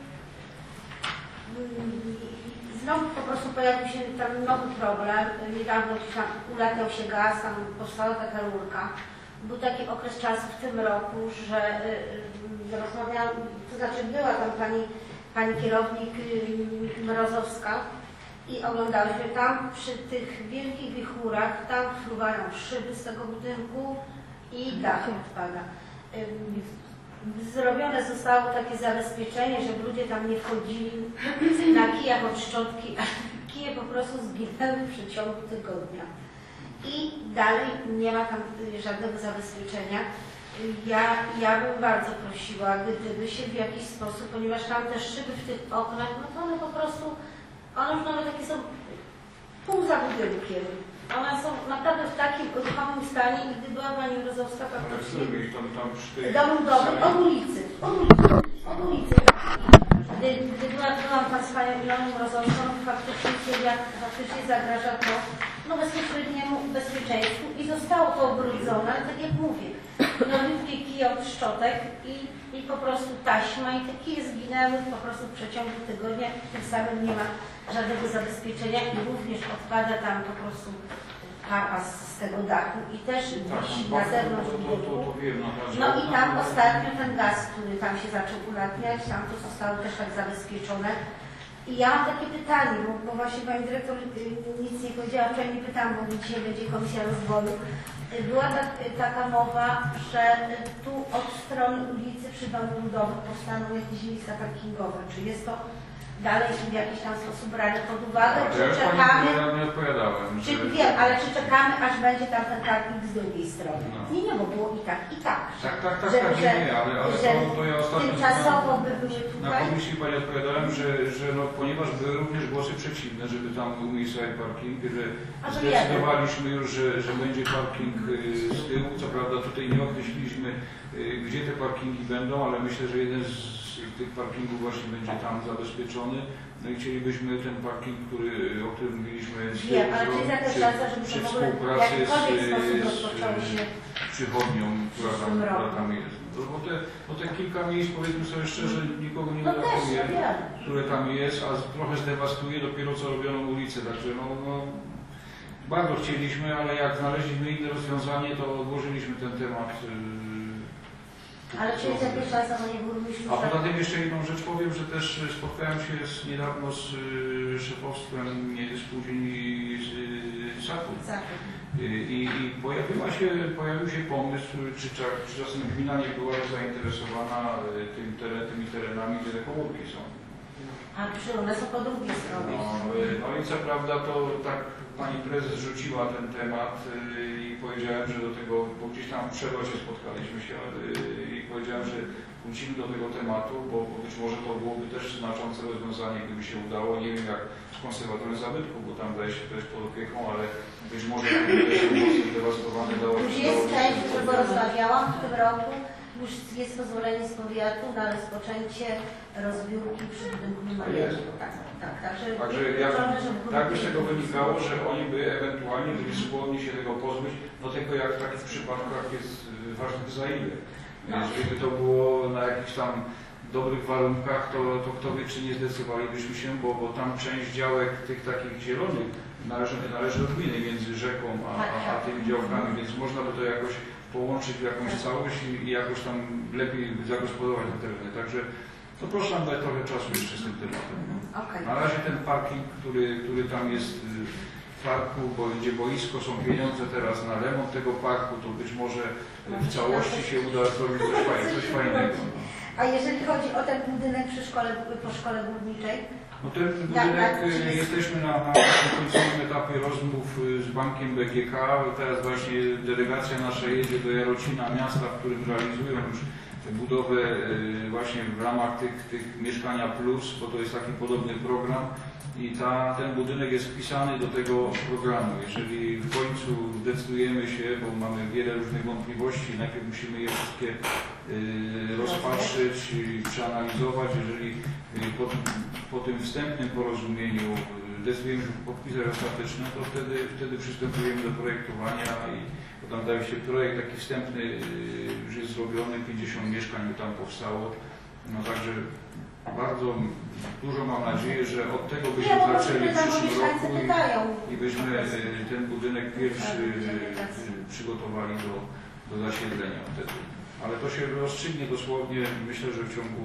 Znowu po prostu pojawił się tam nowy problem. Niedawno tam ulatał się gaz, tam powstała taka rurka. Był taki okres czasu w tym roku, że rozmawiałam, to znaczy była tam pani kierownik Mrozowska i oglądałyśmy tam przy tych wielkich wichurach, tam fruwają szyby z tego budynku i dach odpada. Zrobione zostało takie zabezpieczenie, żeby ludzie tam nie wchodzili na kijach od szczotki, a kije po prostu zginęły w przeciągu tygodnia. I dalej nie ma tam żadnego zabezpieczenia. Ja bym bardzo prosiła, gdyby się w jakiś sposób, ponieważ tam te szyby w tych oknach, no to one po prostu, one już nawet takie są pół za budynkiem. One są naprawdę w takim ruchomym stanie i gdy była Pani Mrozowska praktycznie dom budowy od ulicy. Gdy byłam tam z Panią Iloną Mrozowską, faktycznie zagraża to bezpośredniemu bezpieczeństwu i zostało to obrudzone, ale tak jak mówię, nowiutkie kije od szczotek i po prostu taśma i te kije zginęły po prostu w przeciągu tygodnia, tym samym nie ma żadnego zabezpieczenia i również odpada tam po prostu papas z tego dachu i też wisi na zewnątrz budynku. No i tam ostatnio ten gaz, który tam się zaczął ulatniać, tam to zostało też tak zabezpieczone. I ja mam takie pytanie, bo właśnie Pani Dyrektor nic nie powiedziała, wczoraj nie pytałam, bo dzisiaj będzie Komisja Rozwoju. Była taka mowa, że tu od strony ulicy przy domu budowy powstaną jakieś miejsca parkingowe. Czy jest to dalej w jakiś tam sposób brane pod uwagę, czy czekamy? Ja nie odpowiadałem. Wiem, ale czy czekamy, aż będzie tam ten parking z drugiej strony? No. Nie, bo było i tak. Tak, ale to ja ostatnio tymczasowo by były na tutaj. komisji Pani odpowiadałem, że no, ponieważ były również głosy przeciwne, żeby tam umiejscowić parking, że zdecydowaliśmy już, że będzie parking z tyłu. Co prawda tutaj nie określiliśmy, gdzie te parkingi będą, ale myślę, że jeden z tych parkingów właśnie będzie tam zabezpieczony. No i chcielibyśmy ten parking, o którym mówiliśmy przy współpracy z przychodnią, która tam jest. Bo te kilka miejsc, powiedzmy sobie szczerze, nikogo nie brakuje, które tam jest, a trochę zdewastuje dopiero co robioną ulicę. Także bardzo chcieliśmy, ale jak znaleźliśmy inne rozwiązanie, to odłożyliśmy ten temat. Ale czy jest jakieś zastosowanie burmistrza? A poza tym jeszcze jedną rzecz powiem, że też spotkałem się niedawno z szefostwem spółdzielni SAP-u i pojawił się pomysł, czy czasem gmina nie była zainteresowana tymi terenami, gdzie te komórki są. A czy one są po drugiej stronie? No i co prawda to tak Pani Prezes rzuciła ten temat i powiedziałem, że do tego, bo gdzieś tam w przelocie spotkaliśmy się i powiedziałem, że wrócimy do tego tematu, bo być może to byłoby też znaczące rozwiązanie, gdyby się udało. Nie wiem jak z konserwatorem zabytku, bo tam weź pod opieką, ale być może też mocno zdewastowane dało się. Już jest część, którego rozmawiałam w tym roku. Już jest pozwolenie z powiatu na rozpoczęcie rozbiórki przy budynku numerowym. Także tak by z tego wynikało, że oni by ewentualnie byli skłonni się tego pozbyć, no tylko jak w takich przypadkach jest ważne za ile. Gdyby to było na jakichś tam dobrych warunkach, to kto wie, czy nie zdecydowalibyśmy się, bo tam część działek tych takich zielonych należy od gminy między rzeką a tymi działkami, więc można by to jakoś połączyć w jakąś całość i jakoś tam lepiej zagospodarować te tereny. Także to proszę nam dać trochę czasu jeszcze z tym tematem. Na razie ten parking, który tam jest w parku, bo gdzie boisko, są pieniądze teraz na remont tego parku, to być może w całości się uda zrobić coś fajnego. A jeżeli chodzi o ten budynek po szkole górniczej? No ten budynek, jesteśmy na końcowym etapie rozmów z bankiem BGK. Teraz właśnie delegacja nasza jedzie do Jarocina, miasta, w którym realizują już budowę właśnie w ramach tych Mieszkania Plus, bo to jest taki podobny program. I ten budynek jest wpisany do tego programu. Jeżeli w końcu zdecydujemy się, bo mamy wiele różnych wątpliwości, najpierw musimy je wszystkie rozpatrzyć i przeanalizować. Jeżeli po tym wstępnym porozumieniu decydujemy się podpisać ostateczne, to wtedy przystępujemy do projektowania i tam daje się projekt taki wstępny, już jest zrobiony, 50 mieszkań tam powstało. No także bardzo dużo mam nadzieję, że od tego byśmy zaczęli w przyszłym roku i byśmy ten budynek pierwszy przygotowali do zasiedlenia wtedy. Ale to się rozstrzygnie dosłownie, myślę, że w ciągu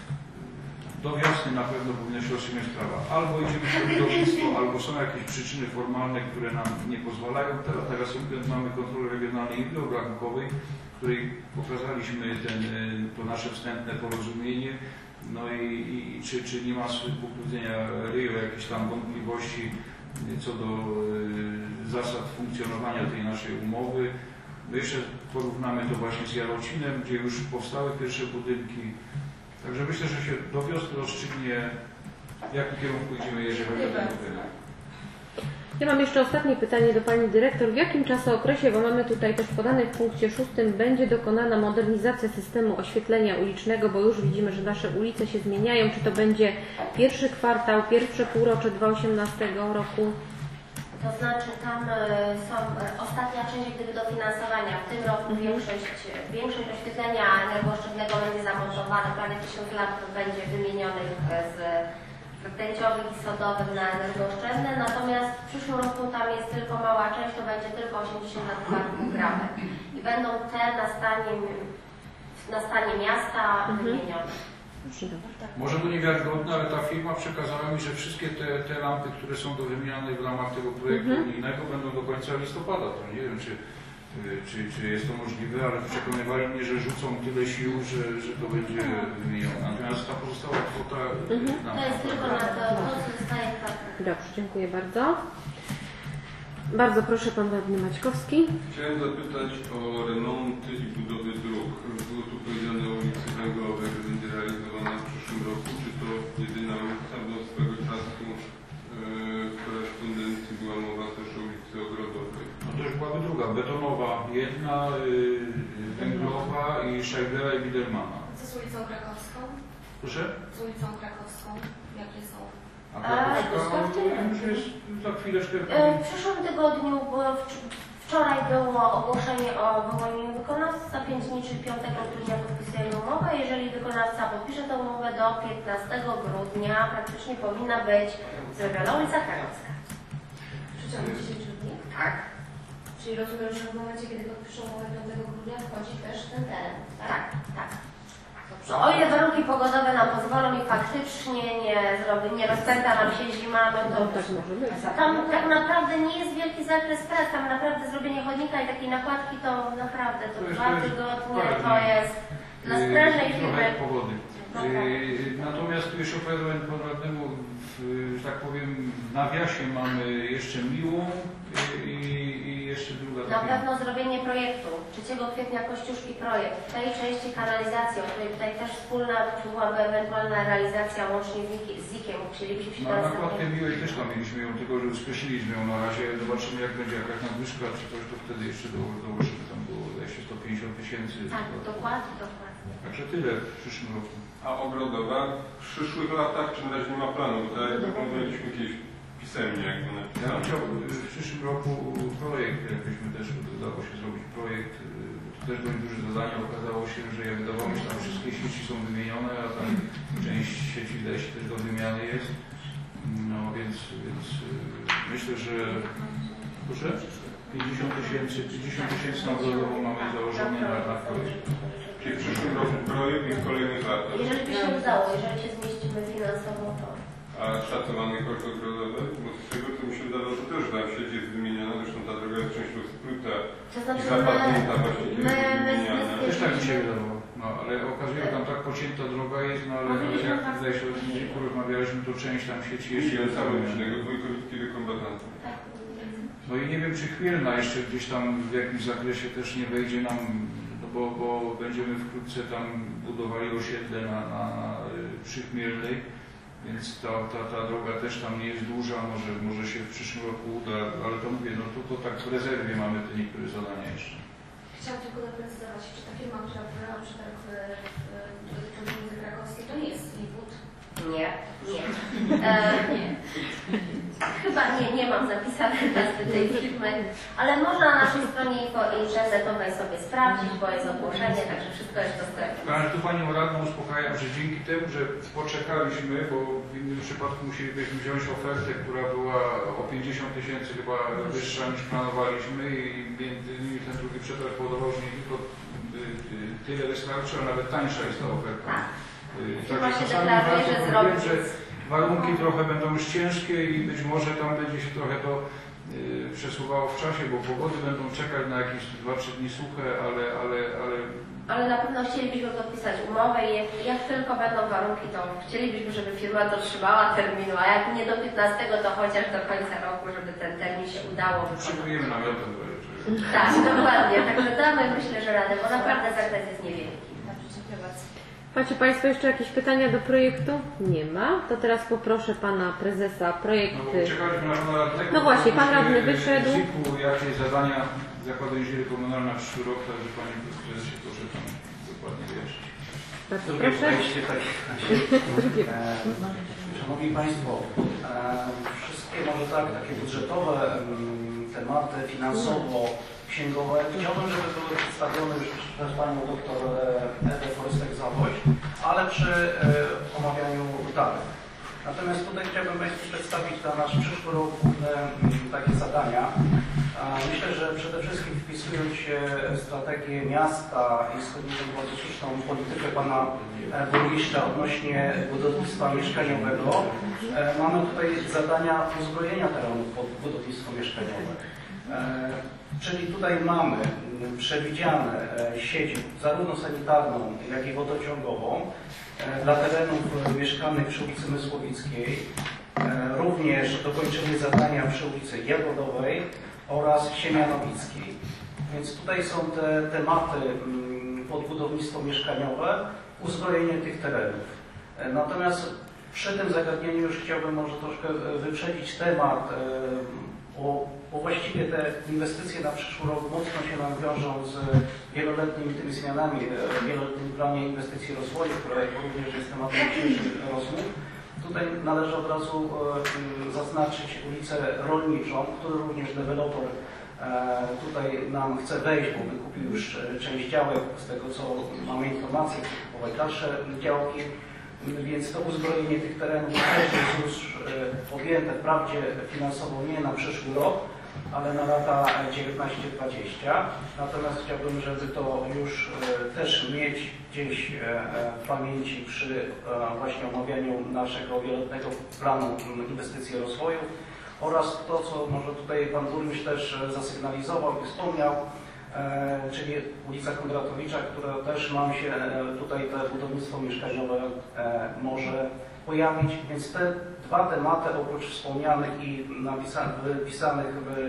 do wiosny na pewno powinna się rozstrzygnąć sprawa. Albo idziemy w budownictwo, albo są jakieś przyczyny formalne, które nam nie pozwalają. Teraz mamy kontrolę regionalnej i obrachunkowej, w której pokazaliśmy to nasze wstępne porozumienie. No i czy nie ma z punktu widzenia RIO jakichś tam wątpliwości co do zasad funkcjonowania tej naszej umowy. My jeszcze porównamy to właśnie z Jarocinem, gdzie już powstały pierwsze budynki. Także myślę, że się do wiosny rozstrzygnie, w jakim kierunku idziemy, jeżeli chodzi o ten budynek. Ja mam jeszcze ostatnie pytanie do Pani Dyrektor. W jakim czasookresie, bo mamy tutaj też podane w punkcie 6, będzie dokonana modernizacja systemu oświetlenia ulicznego, bo już widzimy, że nasze ulice się zmieniają. Czy to będzie pierwszy kwartał, pierwsze półrocze 2018 roku? To znaczy tam są ostatnia część gdyby dofinansowania. W tym roku większość oświetlenia energooszczędnego będzie zamontowana, prawie 1000 lamp będzie wymienionych z rtęciowych i sodowych na energooszczędne, natomiast w przyszłym roku tam jest tylko mała część, to będzie tylko 80 lat gramy. I będą te na stanie miasta wymienione. Może to niewiarygodne, ale ta firma przekazała mi, że wszystkie te lampy, które są do wymiany w ramach tego projektu unijnego będą do końca listopada. To nie wiem, czy jest to możliwe, ale przekonywali mnie, że rzucą tyle sił, że to będzie wymienione. Natomiast ta pozostała kwota... To jest tylko na to, co zostaje w kartach. Dobrze, dziękuję bardzo. Bardzo proszę, Pan Radny Maćkowski. Chciałem zapytać o remonty i budowy dróg. Było tu powiedziane o ulicy Węglowej, że będzie realizowana w przyszłym roku. Czy to jedyna ulica, bo swego czasu w korespondencji była mowa też o ulicy Ogrodowej? No to już byłaby druga, betonowa jedna, Węglowa i Scheibera i Biedermana. Co z ulicą Krakowską? Proszę? Z ulicą Krakowską, jakie są? A Krakowska już jest za chwileczkę. W przyszłym tygodniu, bo wczoraj było ogłoszenie o wyłonieniu wykonawcy, za 5 dni, czyli 5 grudnia podpisujemy umowę. Jeżeli wykonawca podpisze tę umowę do 15 grudnia, praktycznie powinna być zrobiona ulica Krakowska. W przeciągu 10 dni? Tak. Czyli rozumiem, że w momencie, kiedy podpiszą umowę 5 grudnia, wchodzi też ten teren, tak? Tak. No, o ile warunki pogodowe nam pozwolą i faktycznie nie rozpęta nam się zima, no to tak może być. Tam tak naprawdę nie jest wielki zakres prac, tam naprawdę zrobienie chodnika i takiej nakładki to naprawdę to 2 tygodnie to jest dla sprężnej firmy. Pogody. Natomiast tu jeszcze opowiadałem Panu Radnemu, że tak powiem, w nawiasie mamy jeszcze Miłą i jeszcze druga. Na pewno zrobienie projektu 3 kwietnia Kościuszki projekt w tej części kanalizacji, o której tutaj też wspólna byłaby ewentualna realizacja łącznie z ZIK-iem. Chcielibyśmy się teraz... Na nakładkę Miłej też tam mieliśmy ją, tylko że skreśliliśmy ją na razie. Zobaczymy, jak będzie jakaś nadwyżka czy coś, to wtedy jeszcze dołożymy. Tam było jeszcze 150 000. Tak, dokładnie. Także tyle w przyszłym roku. A Ogrodowa w przyszłych latach, czy na razie nie ma planu? Bo tak jak mówiliśmy kiedyś pisemnie, jakby napisane. Ja bym chciał w przyszłym roku projekt, jakbyśmy też udało się zrobić projekt, to też dość duże zadanie. Okazało się, że jak wydawało mi się, tam wszystkie sieci są wymienione, a tam część sieci wydaje się też do wymiany jest. No więc myślę, że proszę, 50 000 na Ogrodową mamy założone na projekt. Czyli w przyszłym roku projekt i w kolejnych latach. Jeżeli by się udało, jeżeli się zmieścimy finansowo, to... A szacowany koszt ogrodowy? Bo z tego co mi się wydawało, że też tam sieć jest wymieniona, zresztą ta droga jest częścią spruta to znaczy, i zapadnięta właśnie jest wymieniana. Też tak mi się wydawało. No, ale okazuje się, tam tak pocięta droga jest, no ale jak tutaj się rozmawialiśmy, to część tam sieci jeszcze jest cały odcinek od Wojkowicki do kombatanta. No i nie wiem, czy Chmielna jeszcze gdzieś tam w jakimś zakresie też nie wejdzie nam, no bo będziemy wkrótce tam budowali osiedle przy Chmielnej, więc ta droga też tam nie jest duża, może się w przyszłym roku uda, ale to mówię, no to tak w rezerwie mamy te niektóre zadania jeszcze. Chciałam tylko doprecyzować, czy ta firma, która brała przetarg dotyczący ulicy Krakowskiej, to nie jest Liwud? Nie. Chyba nie mam zapisanej nazwy tej firmy, ale można na naszej stronie internetowej sobie sprawdzić, bo jest ogłoszenie, także wszystko jest dostępne. Ale tu Panią Radną uspokajam, że dzięki temu, że poczekaliśmy, bo w innym przypadku musielibyśmy wziąć ofertę, która była o 50 000 chyba wyższa niż planowaliśmy i między innymi ten drugi przetarg powodował, że nie tylko tyle wystarczy, a nawet tańsza jest ta oferta. Firma się deklaruje, że zrobi. Wiem, że warunki trochę będą już ciężkie i być może tam będzie się trochę to przesuwało w czasie, bo pogody będą czekać na jakieś 2-3 dni suche, ale na pewno chcielibyśmy podpisać umowę i jak tylko będą warunki, to chcielibyśmy, żeby firma dotrzymała terminu, a jak nie do 15, to chociaż do końca roku, żeby ten termin się udało. Przygotujemy namiotem. Tak, dokładnie. Także damy, myślę, że radę, bo naprawdę zakres jest niewielki. Macie Państwo jeszcze jakieś pytania do projektu? Nie ma. To teraz poproszę Pana Prezesa projekty. No właśnie, Pan Radny wyszedł. Jakie zadania Zakładu Inżynierii Komunalnej na przyszły rok, także Panie Prezesie proszę Pan dokładnie wyjaśnić. Bardzo proszę. Szanowni Państwo, wszystkie może tak, takie budżetowe tematy finansowo-księgowe chciałbym, żeby były przedstawione już przez Panią doktor Ewę Forystek-Zawoś, ale przy omawianiu danych. Natomiast tutaj chciałbym Państwu przedstawić na nasz przyszły rok takie zadania. Myślę, że przede wszystkim wpisując się w strategię miasta i zgodnie bardzo słuszną politykę Pana Burmistrza odnośnie budownictwa mieszkaniowego, mamy tutaj zadania uzbrojenia terenów pod budownictwo mieszkaniowe. Czyli tutaj mamy przewidziane sieć zarówno sanitarną, jak i wodociągową dla terenów mieszkalnych przy ulicy Mysłowickiej, również dokończenie zadania przy ulicy Jagodowej oraz Siemianowickiej. Więc tutaj są te tematy pod budownictwo mieszkaniowe, uzbrojenie tych terenów. Natomiast przy tym zagadnieniu już chciałbym może troszkę wyprzedzić temat, bo właściwie te inwestycje na przyszły rok mocno się nam wiążą z wieloletnimi tymi zmianami w wieloletnim planie inwestycji rozwoju, które również jest tematem dzisiejszych rozmów. Tutaj należy od razu zaznaczyć ulicę Rolniczą, który również deweloper tutaj nam chce wejść, bo wykupił już część działek, z tego co mamy informacje, kupować dalsze działki. Więc to uzbrojenie tych terenów też jest już objęte wprawdzie finansowo nie na przyszły rok, ale na lata 19-20. Natomiast chciałbym, żeby to już też mieć gdzieś w pamięci przy właśnie omawianiu naszego wieloletniego planu inwestycji rozwoju oraz to, co może tutaj Pan Burmistrz też zasygnalizował i wspomniał, czyli ulica Kondratowicza, która też nam się tutaj to budownictwo mieszkaniowe może pojawić, więc te dwa tematy oprócz wspomnianych i wypisanych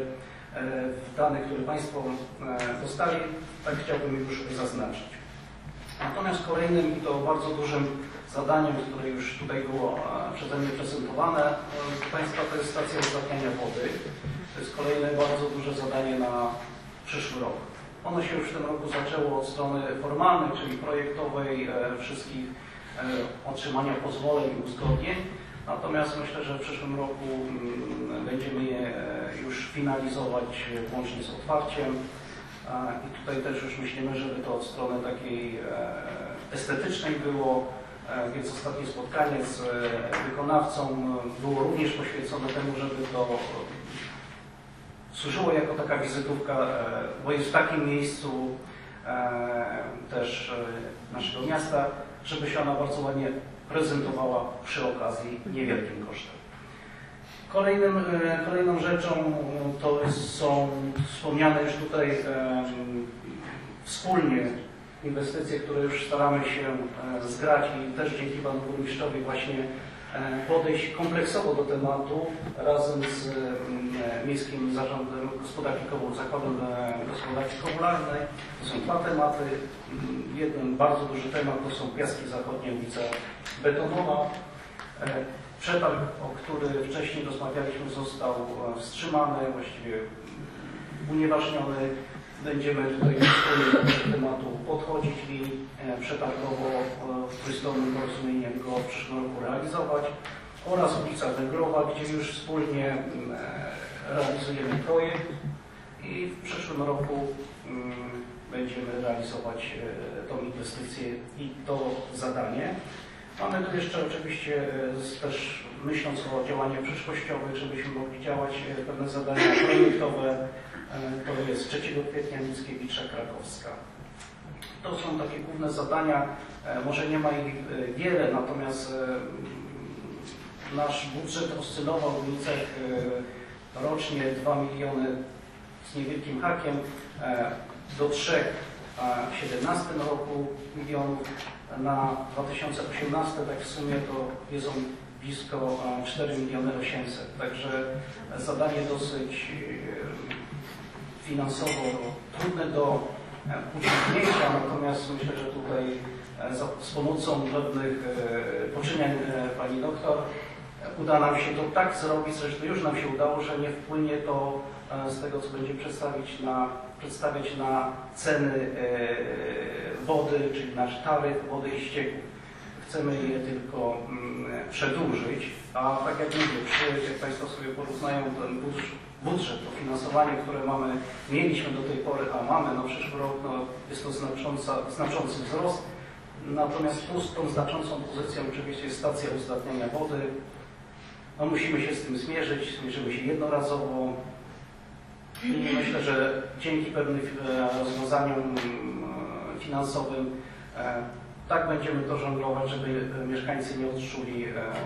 w danych, które Państwo dostali, tak chciałbym już zaznaczyć. Natomiast kolejnym i to bardzo dużym zadaniem, które już tutaj było przeze mnie prezentowane, Państwa, to jest stacja uzdatniania wody. To jest kolejne bardzo duże zadanie na przyszły rok. Ono się już w tym roku zaczęło od strony formalnej, czyli projektowej, wszystkich otrzymania pozwoleń i uzgodnień. Natomiast myślę, że w przyszłym roku będziemy je już finalizować łącznie z otwarciem. I tutaj też już myślimy, żeby to od strony takiej estetycznej było, więc ostatnie spotkanie z wykonawcą było również poświęcone temu, żeby to służyło jako taka wizytówka, bo jest w takim miejscu też naszego miasta, żeby się ona bardzo ładnie prezentowała przy okazji niewielkim kosztem. Kolejną rzeczą to są wspomniane już tutaj wspólnie inwestycje, które już staramy się zgrać i też dzięki Panu Burmistrzowi właśnie podejść kompleksowo do tematu razem z Miejskim Zarządem Gospodarki Zakładem Gospodarki Komunalnej. To są dwa tematy. Jeden bardzo duży temat to są Piaski Zachodnie, ulica Betonowa. Przetarg, o który wcześniej rozmawialiśmy, został wstrzymany, właściwie unieważniony. Będziemy tutaj wspólnie do tego tematu podchodzić i przetargowo trójstronnym porozumieniem go w przyszłym roku realizować. Oraz ulica Węgrowa, gdzie już wspólnie realizujemy projekt i w przyszłym roku będziemy realizować tą inwestycję i to zadanie. Mamy tu jeszcze oczywiście też myśląc o działaniach przyszłościowych, żebyśmy mogli działać pewne zadania projektowe. To jest 3 kwietnia Mickiewicza Krakowska. To są takie główne zadania. Może nie ma ich wiele, natomiast nasz budżet oscylował w ulicach rocznie 2 miliony z niewielkim hakiem do 3 w 2017 roku milionów. Na 2018 tak w sumie to jest on blisko 4 miliony 800. Także zadanie dosyć finansowo trudne do udźwignięcia, natomiast myślę, że tutaj z pomocą pewnych poczynień Pani Doktor uda nam się to tak zrobić, zresztą już nam się udało, że nie wpłynie to z tego, co będzie przedstawiać na ceny wody, czyli nasz taryf wody i ścieków. Chcemy je tylko przedłużyć, a tak jak mówię, jak Państwo sobie porównają ten budżet, to finansowanie, które mieliśmy do tej pory, a mamy na przyszły rok, no jest to znaczący wzrost. Natomiast plus tą znaczącą pozycją oczywiście jest stacja uzdatniania wody. No, musimy się z tym zmierzymy się jednorazowo. I myślę, że dzięki pewnym rozwiązaniom finansowym tak będziemy to żonglować, żeby mieszkańcy nie odczuli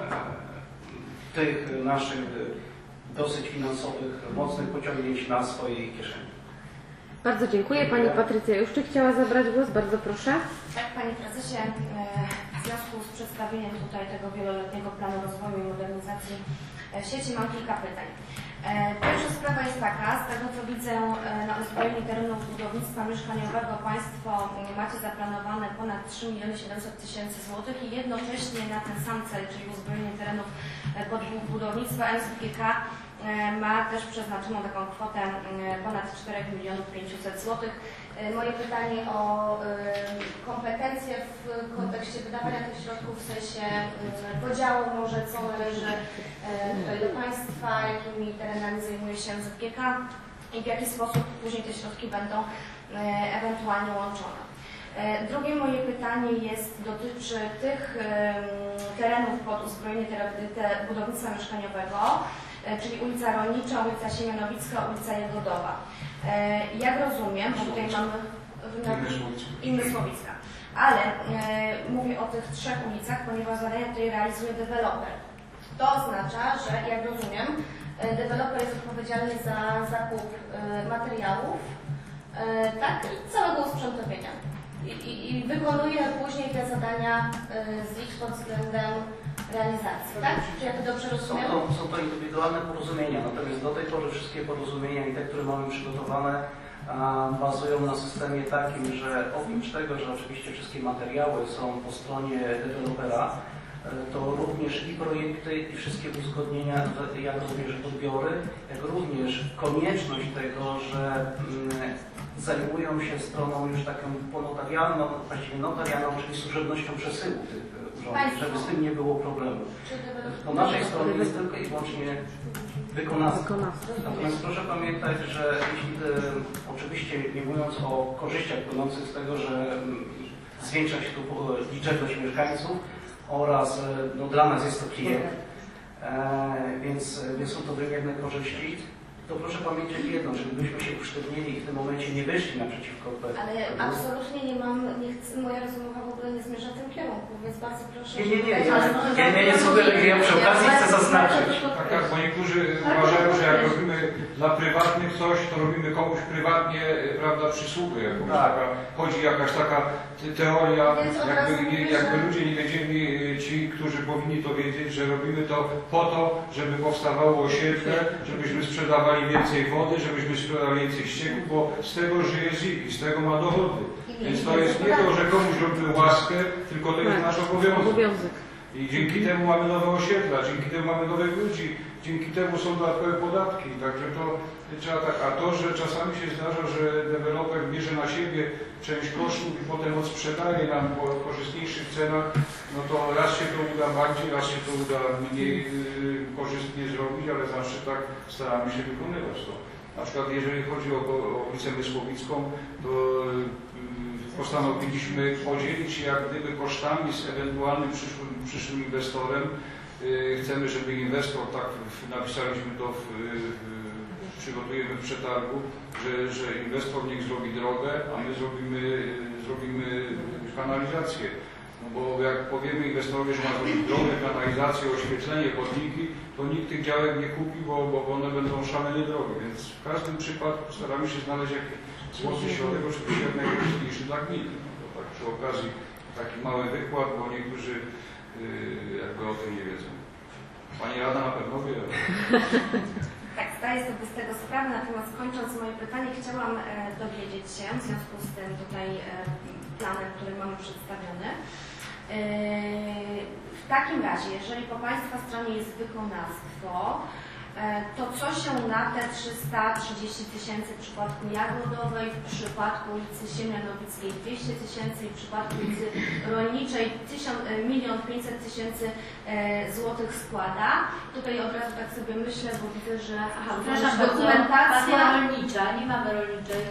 tych naszych dosyć finansowych, mocnych pociągnięć na swojej kieszeni. Bardzo dziękuję. Pani Patrycja Juszczyk chciała zabrać głos. Bardzo proszę. Tak, Panie Prezesie, w związku z przedstawieniem tutaj tego wieloletniego planu rozwoju i modernizacji sieci mam kilka pytań. Pierwsza sprawa jest taka, z tego co widzę na uzbrojeniu terenów budownictwa mieszkaniowego Państwo macie zaplanowane ponad 3 700 000 złotych i jednocześnie na ten sam cel, czyli uzbrojenie terenów pod budownictwa MSWiK ma też przeznaczoną taką kwotę ponad 4 500 000 złotych. Moje pytanie o kompetencje w kontekście wydawania tych środków, w sensie podziału może, co należy tutaj do Państwa, jakimi terenami zajmuje się MSWiK i w jaki sposób później te środki będą ewentualnie łączone. Drugie moje pytanie dotyczy tych terenów pod uzbrojenie budownictwa mieszkaniowego, czyli ulica Rolnicza, ulica Siemianowicka, ulica Jagodowa. Jak rozumiem, bo tutaj mamy i Mysłowicka, ale mówię o tych 3 ulicach, ponieważ zadania tutaj realizuje deweloper. To oznacza, że jak rozumiem, deweloper jest odpowiedzialny za zakup materiałów, tak, i całego usprzętowienia. I wykonuje później te zadania z ich pod względem realizacji, tak? Czy ja to dobrze rozumiem? Są to indywidualne porozumienia, natomiast do tej pory wszystkie porozumienia i te, które mamy przygotowane, bazują na systemie takim, że oprócz tego, że oczywiście wszystkie materiały są po stronie dewelopera, to również i projekty, i wszystkie uzgodnienia, jak również odbiory, jak również konieczność tego, że zajmują się stroną już taką ponotarialną, właściwie notarialną, czyli służebnością przesyłu tych urządzeń, żeby z tym nie było problemu. Po naszej stronie jest tylko i wyłącznie wykonawstwo. Natomiast proszę pamiętać, że jeśli oczywiście nie mówiąc o korzyściach płynących z tego, że zwiększa się tu liczebność mieszkańców oraz no, dla nas jest to klient, więc są to wymierne korzyści. To proszę pamiętać jedno, że gdybyśmy się usztywnili i w tym momencie nie wyszli naprzeciwko Ale absolutnie nie mam, moja rozmowa w ogóle nie zmierza w tym kierunku, więc bardzo proszę. Nie sugeruję, przy okazji chcę zaznaczyć. Tak, bo niektórzy uważają, że jak robimy dla prywatnych coś, to robimy komuś prywatnie, prawda, przysługę jakąś. Taka, chodzi jakaś taka teoria, jakby ludzie nie wiedzieli, ci, którzy powinni to wiedzieć, że robimy to po to, żeby powstawało osiedle, żebyśmy sprzedawali więcej wody, żebyśmy sprzedawali więcej ścieków, bo z tego żyje ZIP i z tego ma dochody. Więc to jest nie to, że komuś robimy łaskę, tylko to jest nasz obowiązek. I dzięki temu mamy nowe osiedla, dzięki temu mamy nowych ludzi, dzięki temu są dodatkowe podatki. Także to trzeba tak. A to, że czasami się zdarza, że deweloper bierze na siebie część kosztów i potem odsprzedaje nam po korzystniejszych cenach, no to raz się to uda bardziej, raz się to uda mniej korzystnie zrobić, ale zawsze tak staramy się wykonywać to. Na przykład jeżeli chodzi o ulicę Mysłowicką, to postanowiliśmy podzielić się jak gdyby kosztami z ewentualnym przyszłym inwestorem. Chcemy, żeby inwestor, tak napisaliśmy to, przygotujemy w przetargu, że inwestor niech zrobi drogę, a my zrobimy kanalizację. No bo jak powiemy inwestorowi, że ma zrobić drogę, kanalizację, oświetlenie, chodniki, to nikt tych działek nie kupi, bo one będą szalenie drogie. Więc w każdym przypadku staramy się znaleźć jakiś złoty środek, oczywiście jak najkorzystniejszy dla gminy. No to tak przy okazji taki mały wykład, bo niektórzy jakby o tym nie wiedzą. Pani Rada na pewno wie. Tak, zdaję sobie z tego sprawę, natomiast kończąc moje pytanie, chciałam dowiedzieć się w związku z tym tutaj planem, który mamy przedstawiony. W takim razie, jeżeli po Państwa stronie jest wykonawstwo, to co się na te 330 000 w przypadku Jagodowej, w przypadku ulicy Siemianowickiej 200 000 i w przypadku ulicy Rolniczej 1 500 000 złotych składa? Tutaj od razu tak sobie myślę, bo widzę, że dokumentacja rolnicza, nie mamy rolniczej.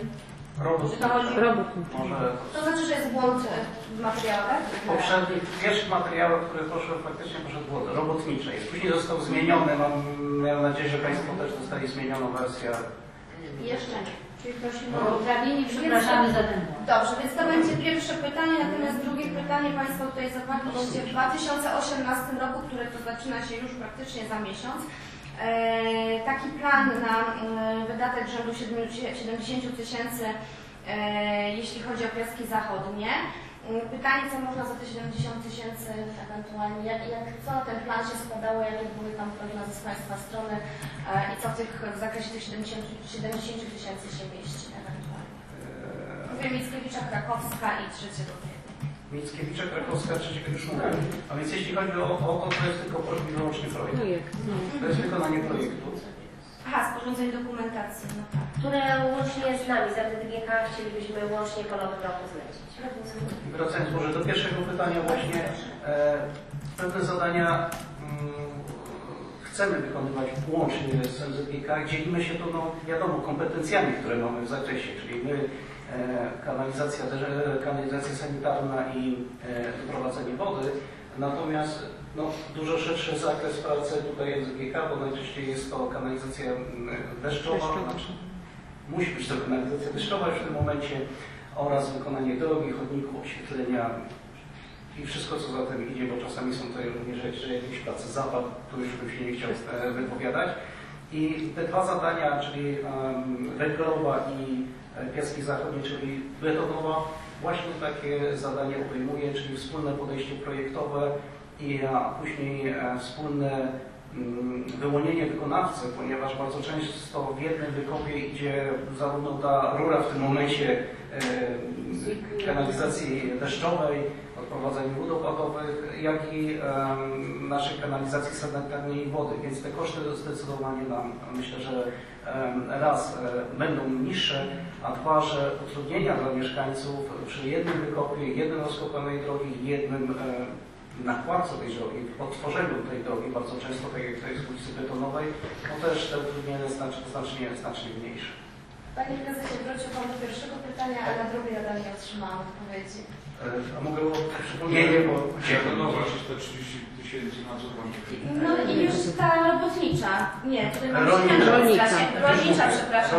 To znaczy, że jest błąd w materiałach? W pierwszych materiałach, które poszły, faktycznie poszedł błąd robotniczej. Później został zmieniony, miałem nadzieję, że Państwo też dostali zmienioną wersję. Jeszcze nie. Czyli prosimy o poprawienie, przepraszamy za ten błąd. Dobrze, więc to będzie pierwsze pytanie, natomiast drugie pytanie Państwo tutaj zawarliście w 2018 roku, które to zaczyna się już praktycznie za miesiąc. Taki plan na wydatek rzędu 70 000, jeśli chodzi o Piaski Zachodnie. Pytanie, co można za te 70 000 ewentualnie, co na ten plan się składało, jakie były tam prognozy z Państwa strony i co w zakresie tych 70 000 się mieści ewentualnie. Mówię Mickiewicza, Krakowska i 3 kwietnia. Mickiewicza, Krakowska, 3 już mówię. A więc jeśli chodzi o to, to jest tylko wyłącznie projekt. To jest wykonanie projektu. Aha, sporządzenie dokumentacji, no tak. Które łącznie z nami, z RDGK chcielibyśmy łącznie po nowym roku zlecić. Wracając może do pierwszego pytania właśnie, pewne zadania chcemy wykonywać łącznie z MZGK. Dzielimy się to, no wiadomo, kompetencjami, które mamy w zakresie, czyli my kanalizacja sanitarna i wyprowadzenie wody, natomiast no, dużo szerszy zakres pracy tutaj MZGK, bo najczęściej jest to kanalizacja deszczowa. Musi być to kanalizacja deszczowa już w tym momencie oraz wykonanie drogi, chodników, oświetlenia i wszystko co za tym idzie, bo czasami są tutaj również jakieś prace zapad, tu już bym się nie chciał wypowiadać. I te dwa zadania, czyli Węglowa i Piaski Zachodnie, czyli betonowa, właśnie takie zadanie obejmuje, czyli wspólne podejście projektowe a później wspólne wyłonienie wykonawcy, ponieważ bardzo często w jednym wykopie idzie zarówno ta rura w tym momencie kanalizacji deszczowej, odprowadzania wód opadowych, jak i naszej kanalizacji sanitarnej wody, więc te koszty zdecydowanie nam, myślę, że raz będą niższe, a dwa, że utrudnienia dla mieszkańców przy jednym wykopie, jednym rozkopanej drogi, jednym nakładce tej drogi, odtworzeniu tej drogi, bardzo często tej ulicy betonowej, no też te utrudnienia znacznie mniejsze. Panie prezesie, wrócił Pan do pierwszego pytania, a na drugie nadal nie otrzymałam odpowiedzi. A mogę o przypomnienie, bo... Betonowa 330 000 na co Pan... No i już ta robotnicza. Nie, tutaj mam rolnicza, przepraszam.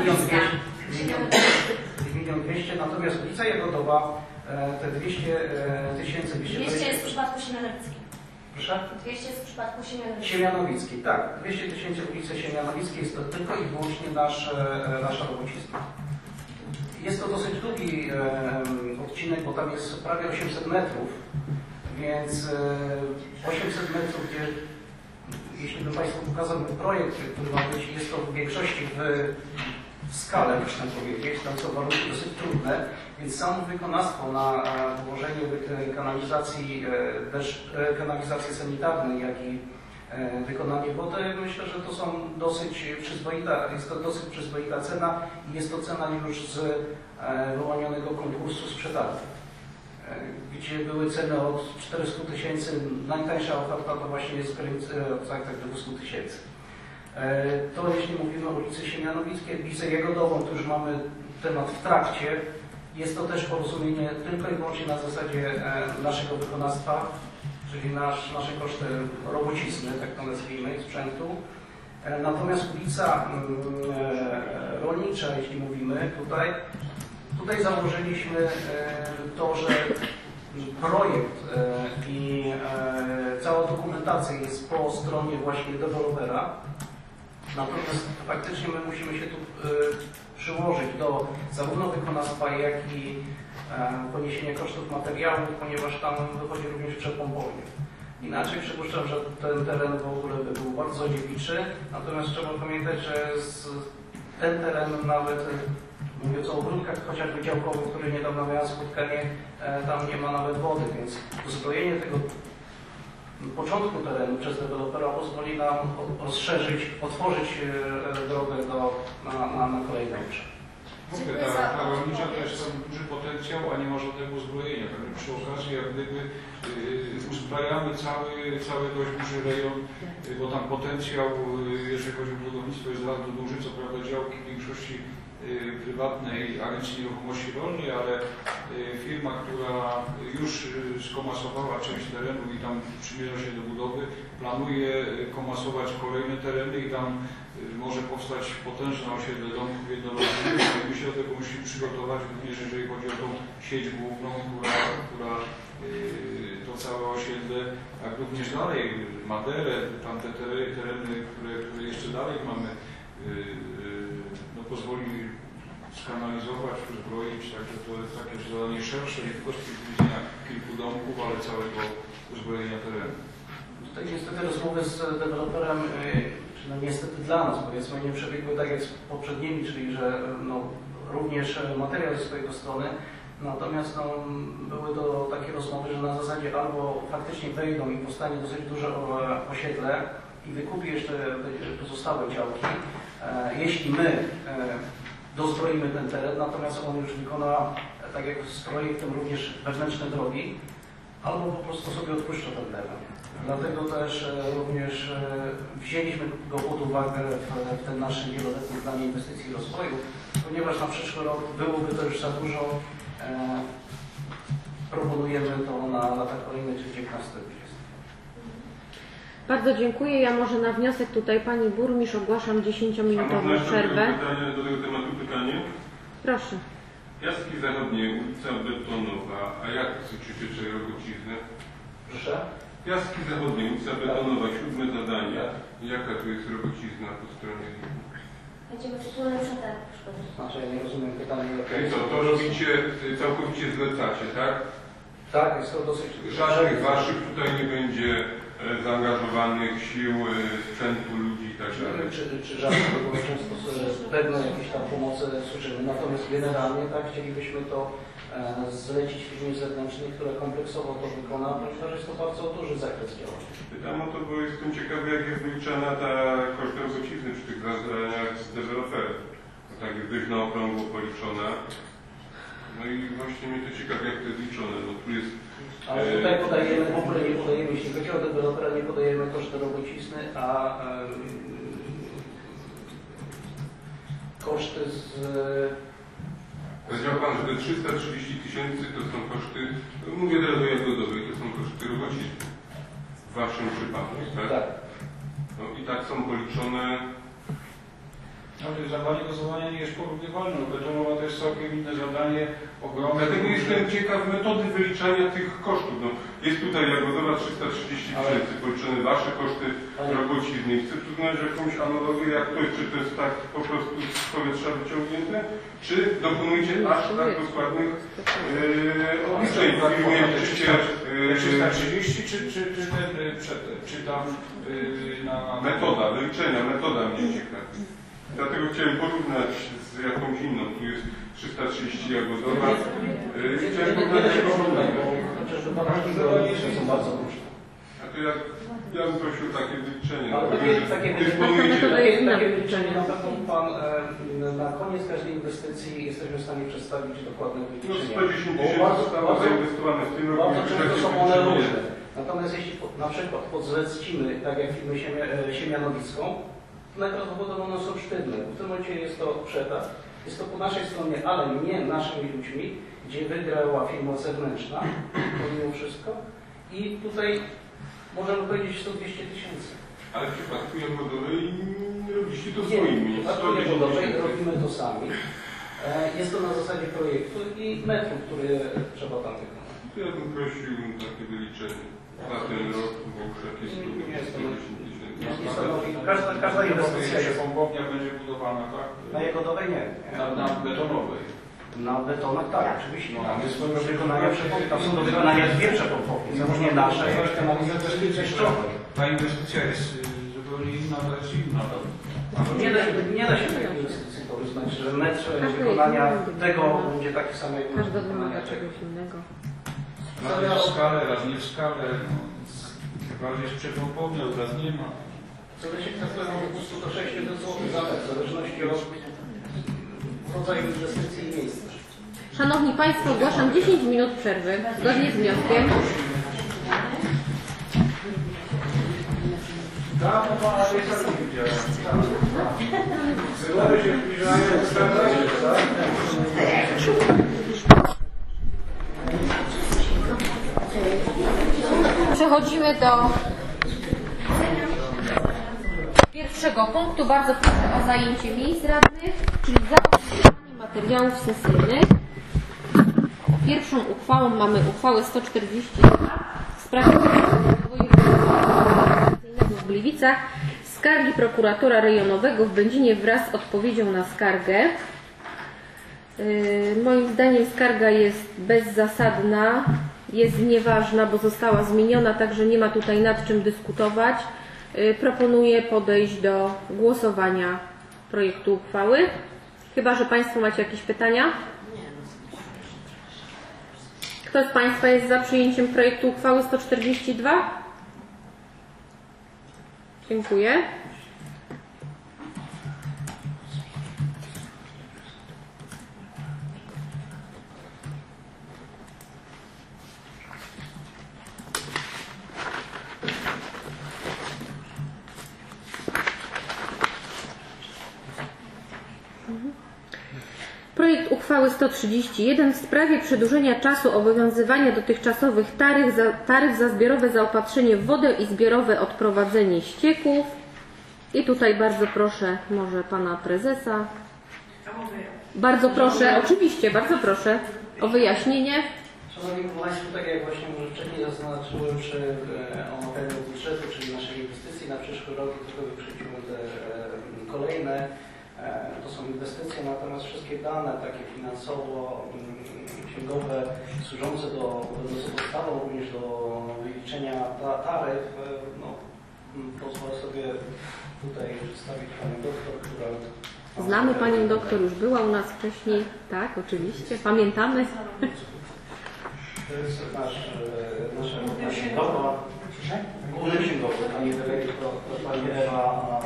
Milion 200, natomiast ulica Jagodowa te 200 000... 200 jest w przypadku Siemianowickiej. Proszę? 200 jest w przypadku Siemianowickiej. Siemianowickiej, tak. 200 tysięcy ulicy Siemianowickiej jest to tylko i wyłącznie nasza robocizna. Jest to dosyć długi odcinek, bo tam jest prawie 800 metrów, więc 800 metrów, gdzie jeśli bym Państwu pokazał projekt, który ma być, jest to w większości w skale, można powiedzieć, tam są warunki dosyć trudne, więc samo wykonawstwo na położenie kanalizacji sanitarnej, jak i wykonanie wody, myślę, że to są jest to dosyć przyzwoita cena i jest to cena już z wyłonionego konkursu z przetargu, gdzie były ceny od 400 tysięcy, najtańsza oferta to właśnie jest w granicach 200 tysięcy. To jeśli mówimy o ulicy Siemianowickiej, ulicę Jagodową, to już mamy temat w trakcie. Jest to też porozumienie tylko i wyłącznie na zasadzie naszego wykonawstwa, czyli nasze koszty robocizny, tak to nazwijmy, sprzętu. Natomiast ulica Rolnicza, jeśli mówimy tutaj założyliśmy to, że projekt i cała dokumentacja jest po stronie właśnie dewelopera. Natomiast faktycznie my musimy się tu przyłożyć do zarówno wykonawstwa, jak i poniesienia kosztów materiałów, ponieważ tam wychodzi również przepompowanie. Inaczej przypuszczam, że ten teren w ogóle by był bardzo dziewiczy, natomiast trzeba pamiętać, że ten teren nawet, mówiąc o ogródkach chociażby działkowych, które niedawno miałem spotkanie, tam nie ma nawet wody, więc uzbrojenie tego początku terenu przez dewelopera pozwoli nam otworzyć drogę na kolejne obszary. Ta rolnicza to jest tam duży potencjał, a nie ma żadnego uzbrojenia. Także przy okazji jak gdyby uzbrajamy cały dość duży rejon, bo tam potencjał, jeżeli chodzi o budownictwo, jest bardzo duży. Co prawda działki w większości prywatnej Agencji Nieruchomości Rolnej, ale firma, która już skomasowała część terenu i tam przymierza się do budowy, planuje komasować kolejne tereny i tam może powstać potężne osiedle domków jednorodzinnych. My się do tego musimy przygotować, również jeżeli chodzi o tą sieć główną, która to całe osiedle, jak również dalej Maderę, tam te tereny, które jeszcze dalej mamy, pozwoli skanalizować, uzbroić, także to jest takie zadanie szersze, nie tylko z punktu widzenia kilku domków, ale całego uzbrojenia terenu. Tutaj niestety rozmowy z deweloperem, czy no niestety dla nas, powiedzmy, nie przebiegły tak jak z poprzednimi, czyli że no, również materiał ze swojej strony, natomiast no, były to takie rozmowy, że na zasadzie albo faktycznie wejdą i powstanie dosyć duże osiedle i wykupi jeszcze pozostałe działki, jeśli my dozbroimy ten teren, natomiast on już wykona, tak jak z projektem, również wewnętrzne drogi, albo po prostu sobie odpuszcza ten teren. Dlatego też również wzięliśmy go pod uwagę w ten naszym wieloletnim planie inwestycji i rozwoju, ponieważ na przyszły rok byłoby to już za dużo. Proponujemy to na lata kolejne, czyli 19. Bardzo dziękuję. Ja może na wniosek tutaj Pani Burmistrz ogłaszam 10-minutową przerwę. Do tego tematu pytanie? Proszę. Piaski Zachodnie, ulica Betonowa, a jak chcecie Robocizny? Proszę? Piaski Zachodnie, ulica Betonowa, 7 zadanie. Jaka tu jest Robocizna po stronie? Będziemy wspólny przetarg przygotować. Znaczy, ja nie rozumiem pytania. I co, to robicie, całkowicie zlecacie, tak? Tak, jest to dosyć... Żadnych waszych tutaj nie będzie zaangażowanych sił, sprzętu, ludzi i tak dalej. Czy żadnych, bo często pewne jakieś tam pomocy słyszymy. Natomiast generalnie tak chcielibyśmy to zlecić firmie zewnętrznej, która kompleksowo to wykona, ponieważ jest to bardzo duży zakres działań. Pytam o to, bo jestem ciekawy, jak jest wyliczana ta koszt robocizny przy tych zadaniach z deweloperem. Tak jest dość na okrągło policzona. No i właśnie mnie to ciekawi, jak to jest liczone. No tu jest... Ale tutaj podajemy, w ogóle nie podajemy, jeśli chodzi o dewelopera, nie podajemy koszty robocizny, a koszty z... Powiedział Pan, że te 330 tysięcy to są koszty, mówię teraz o Jagodowej, to są koszty robocizny. W Waszym przypadku, tak? Tak. No i tak są policzone Ale zadanie głosowania nie jest porównywalne. Betonowa to jest całkiem inne zadanie, ogromne. Dlatego jestem ciekaw metody wyliczania tych kosztów. No, jest tutaj Jagodowa 330 tysięcy, policzone Wasze koszty robocizny. Chcę tu znaleźć jakąś analogię, jak to jest, czy to jest tak po prostu z powietrza wyciągnięte, czy dokonujecie aż tak dokładnych obliczeń. W firmie liczycie 330 czy tam na... Metoda wyliczenia, metoda mnie ciekawi. Dlatego chciałem porównać z jakąś inną. Tu jest 330 Jagodowa. Chciałem porównać jaką inną. Są bardzo różne. A to ja bym prosił takie wyliczenie. Ale takie wyliczenie na pewno Pan na koniec każdej inwestycji jesteśmy w stanie przedstawić dokładne wyliczenia. No 110 tysięcy zostało zainwestowane w tym roku. Bardzo często są one różne. Natomiast jeśli na przykład podzlecimy, tak jak firmę Siemianowicką, to najprawdopodobniej one są sztywne. W tym momencie jest to przetarg. Jest to po naszej stronie, ale nie naszymi ludźmi, gdzie wygrała firma zewnętrzna, pomimo wszystko. I tutaj możemy powiedzieć 100-200 tysięcy. Ale w przypadku Jagodowej robiliście to Nie, swoimi. w przypadku Jagodowej robimy to sami. Jest to na zasadzie projektu i metru, który trzeba tam wykonać. To ja bym prosił takie wyliczenie na ten rok, bo już jak jest trudno, 110 tysięcy. Każda inwestycja jest. Pompownia będzie budowana, tak? Na Jagodowej nie. Na betonowej. Na betonach tak, oczywiście. Tam jest do wykonania tam są do wykonania dwie przepompownie. Zarównie nasze, jak i kanalizacji częściowej. Ta inwestycja jest zupełnie inna, to jest inna. Nie da się takiej inwestycji porównać, że metr wykonania tego będzie taki sam jak Każda wymaga czegoś innego. Raz jest w skalę, raz nie w skalę. Raz jest przepompownia, raz nie ma. Co się traktują po prostu do 6 zł za metr, w zależności od rodzaju inwestycji i miejsca. Szanowni Państwo, ogłaszam 10 minut przerwy, zgodnie z wnioskiem. Przechodzimy do pierwszego punktu. Bardzo proszę o zajęcie miejsc radnych, czyli zaopiniowanie materiałów sesyjnych. Pierwszą uchwałą mamy uchwałę 142 w sprawie rozwoju w Gliwicach, skargi prokuratora rejonowego w Będzinie wraz z odpowiedzią na skargę. Moim zdaniem skarga jest bezzasadna, jest nieważna, bo została zmieniona, także nie ma tutaj nad czym dyskutować. Proponuję podejść do głosowania projektu uchwały. Chyba że Państwo macie jakieś pytania? Kto z Państwa jest za przyjęciem projektu uchwały 142? Dziękuję. Projekt uchwały 131 w sprawie przedłużenia czasu obowiązywania dotychczasowych taryf za zbiorowe zaopatrzenie w wodę i zbiorowe odprowadzenie ścieków. I tutaj bardzo proszę może Pana Prezesa. Bardzo proszę, oczywiście, bardzo proszę o wyjaśnienie. Szanowni Państwo, tak jak właśnie może wcześniej zaznaczyłem przy omawianiu budżetu, czyli naszej inwestycji na przyszły rok i tylko wyprzedziły te kolejne. To są inwestycje, natomiast wszystkie dane takie finansowo-księgowe służące do podstawy, również do wyliczenia taryf, no, pozwolę sobie tutaj przedstawić Panią doktor, która... Znamy Panią doktor, już była u nas wcześniej, tak, oczywiście, pamiętamy. To jest nasza księgowa, główny księgowy, Pani dyrektor, Pani Ewa.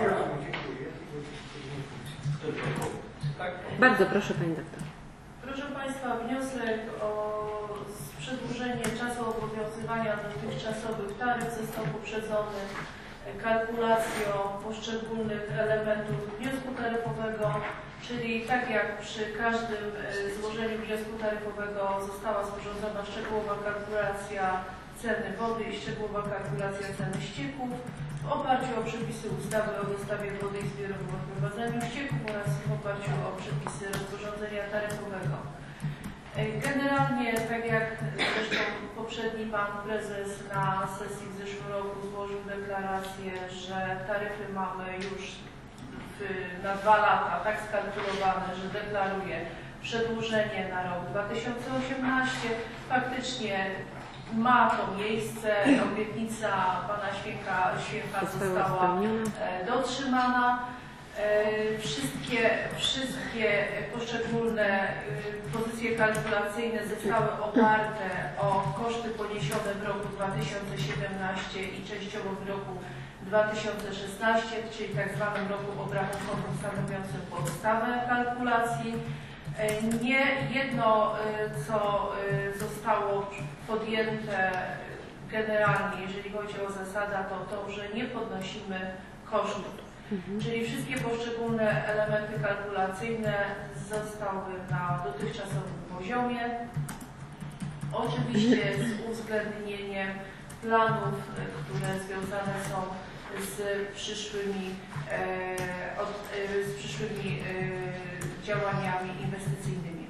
Bardzo proszę Pani doktor. Proszę Państwa, wniosek o przedłużenie czasu obowiązywania dotychczasowych taryf został poprzedzony kalkulacją poszczególnych elementów wniosku taryfowego, czyli tak jak przy każdym złożeniu wniosku taryfowego została sporządzona szczegółowa kalkulacja ceny wody i szczegółowa kalkulacja ceny ścieków. w oparciu o przepisy ustawy o dostawie wody i zbiorowym odprowadzaniu ścieków oraz w oparciu o przepisy rozporządzenia taryfowego. Generalnie, tak jak zresztą poprzedni pan prezes na sesji w zeszłym roku złożył deklarację, że taryfy mamy już na 2 lata tak skalkulowane, że deklaruje przedłużenie na rok 2018. Faktycznie ma to miejsce, obietnica pana Święka została dotrzymana. Wszystkie poszczególne pozycje kalkulacyjne zostały oparte o koszty poniesione w roku 2017 i częściowo w roku 2016, czyli tak zwanym roku obrachunkowym stanowiącym podstawę kalkulacji. Nie jedno, co zostało podjęte generalnie, jeżeli chodzi o zasadę, to, że nie podnosimy kosztów. Czyli wszystkie poszczególne elementy kalkulacyjne zostały na dotychczasowym poziomie. Oczywiście z uwzględnieniem planów, które związane są z przyszłymi działaniami inwestycyjnymi.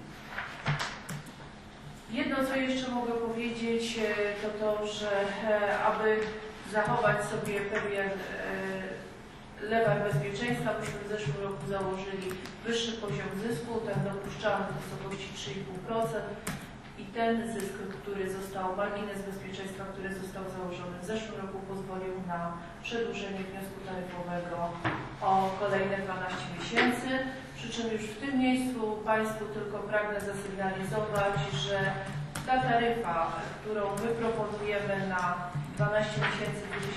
Jedno, co jeszcze mogę powiedzieć, to, że aby zachować sobie pewien lewar bezpieczeństwa, myśmy w zeszłym roku założyli wyższy poziom zysku, ten dopuszczalny w wysokości 3,5%. I ten zysk, który został, margines bezpieczeństwa, który został założony w zeszłym roku, pozwolił na przedłużenie wniosku taryfowego o kolejne 12 miesięcy. Przy czym już w tym miejscu Państwu tylko pragnę zasygnalizować, że ta taryfa, którą my proponujemy na 12 miesięcy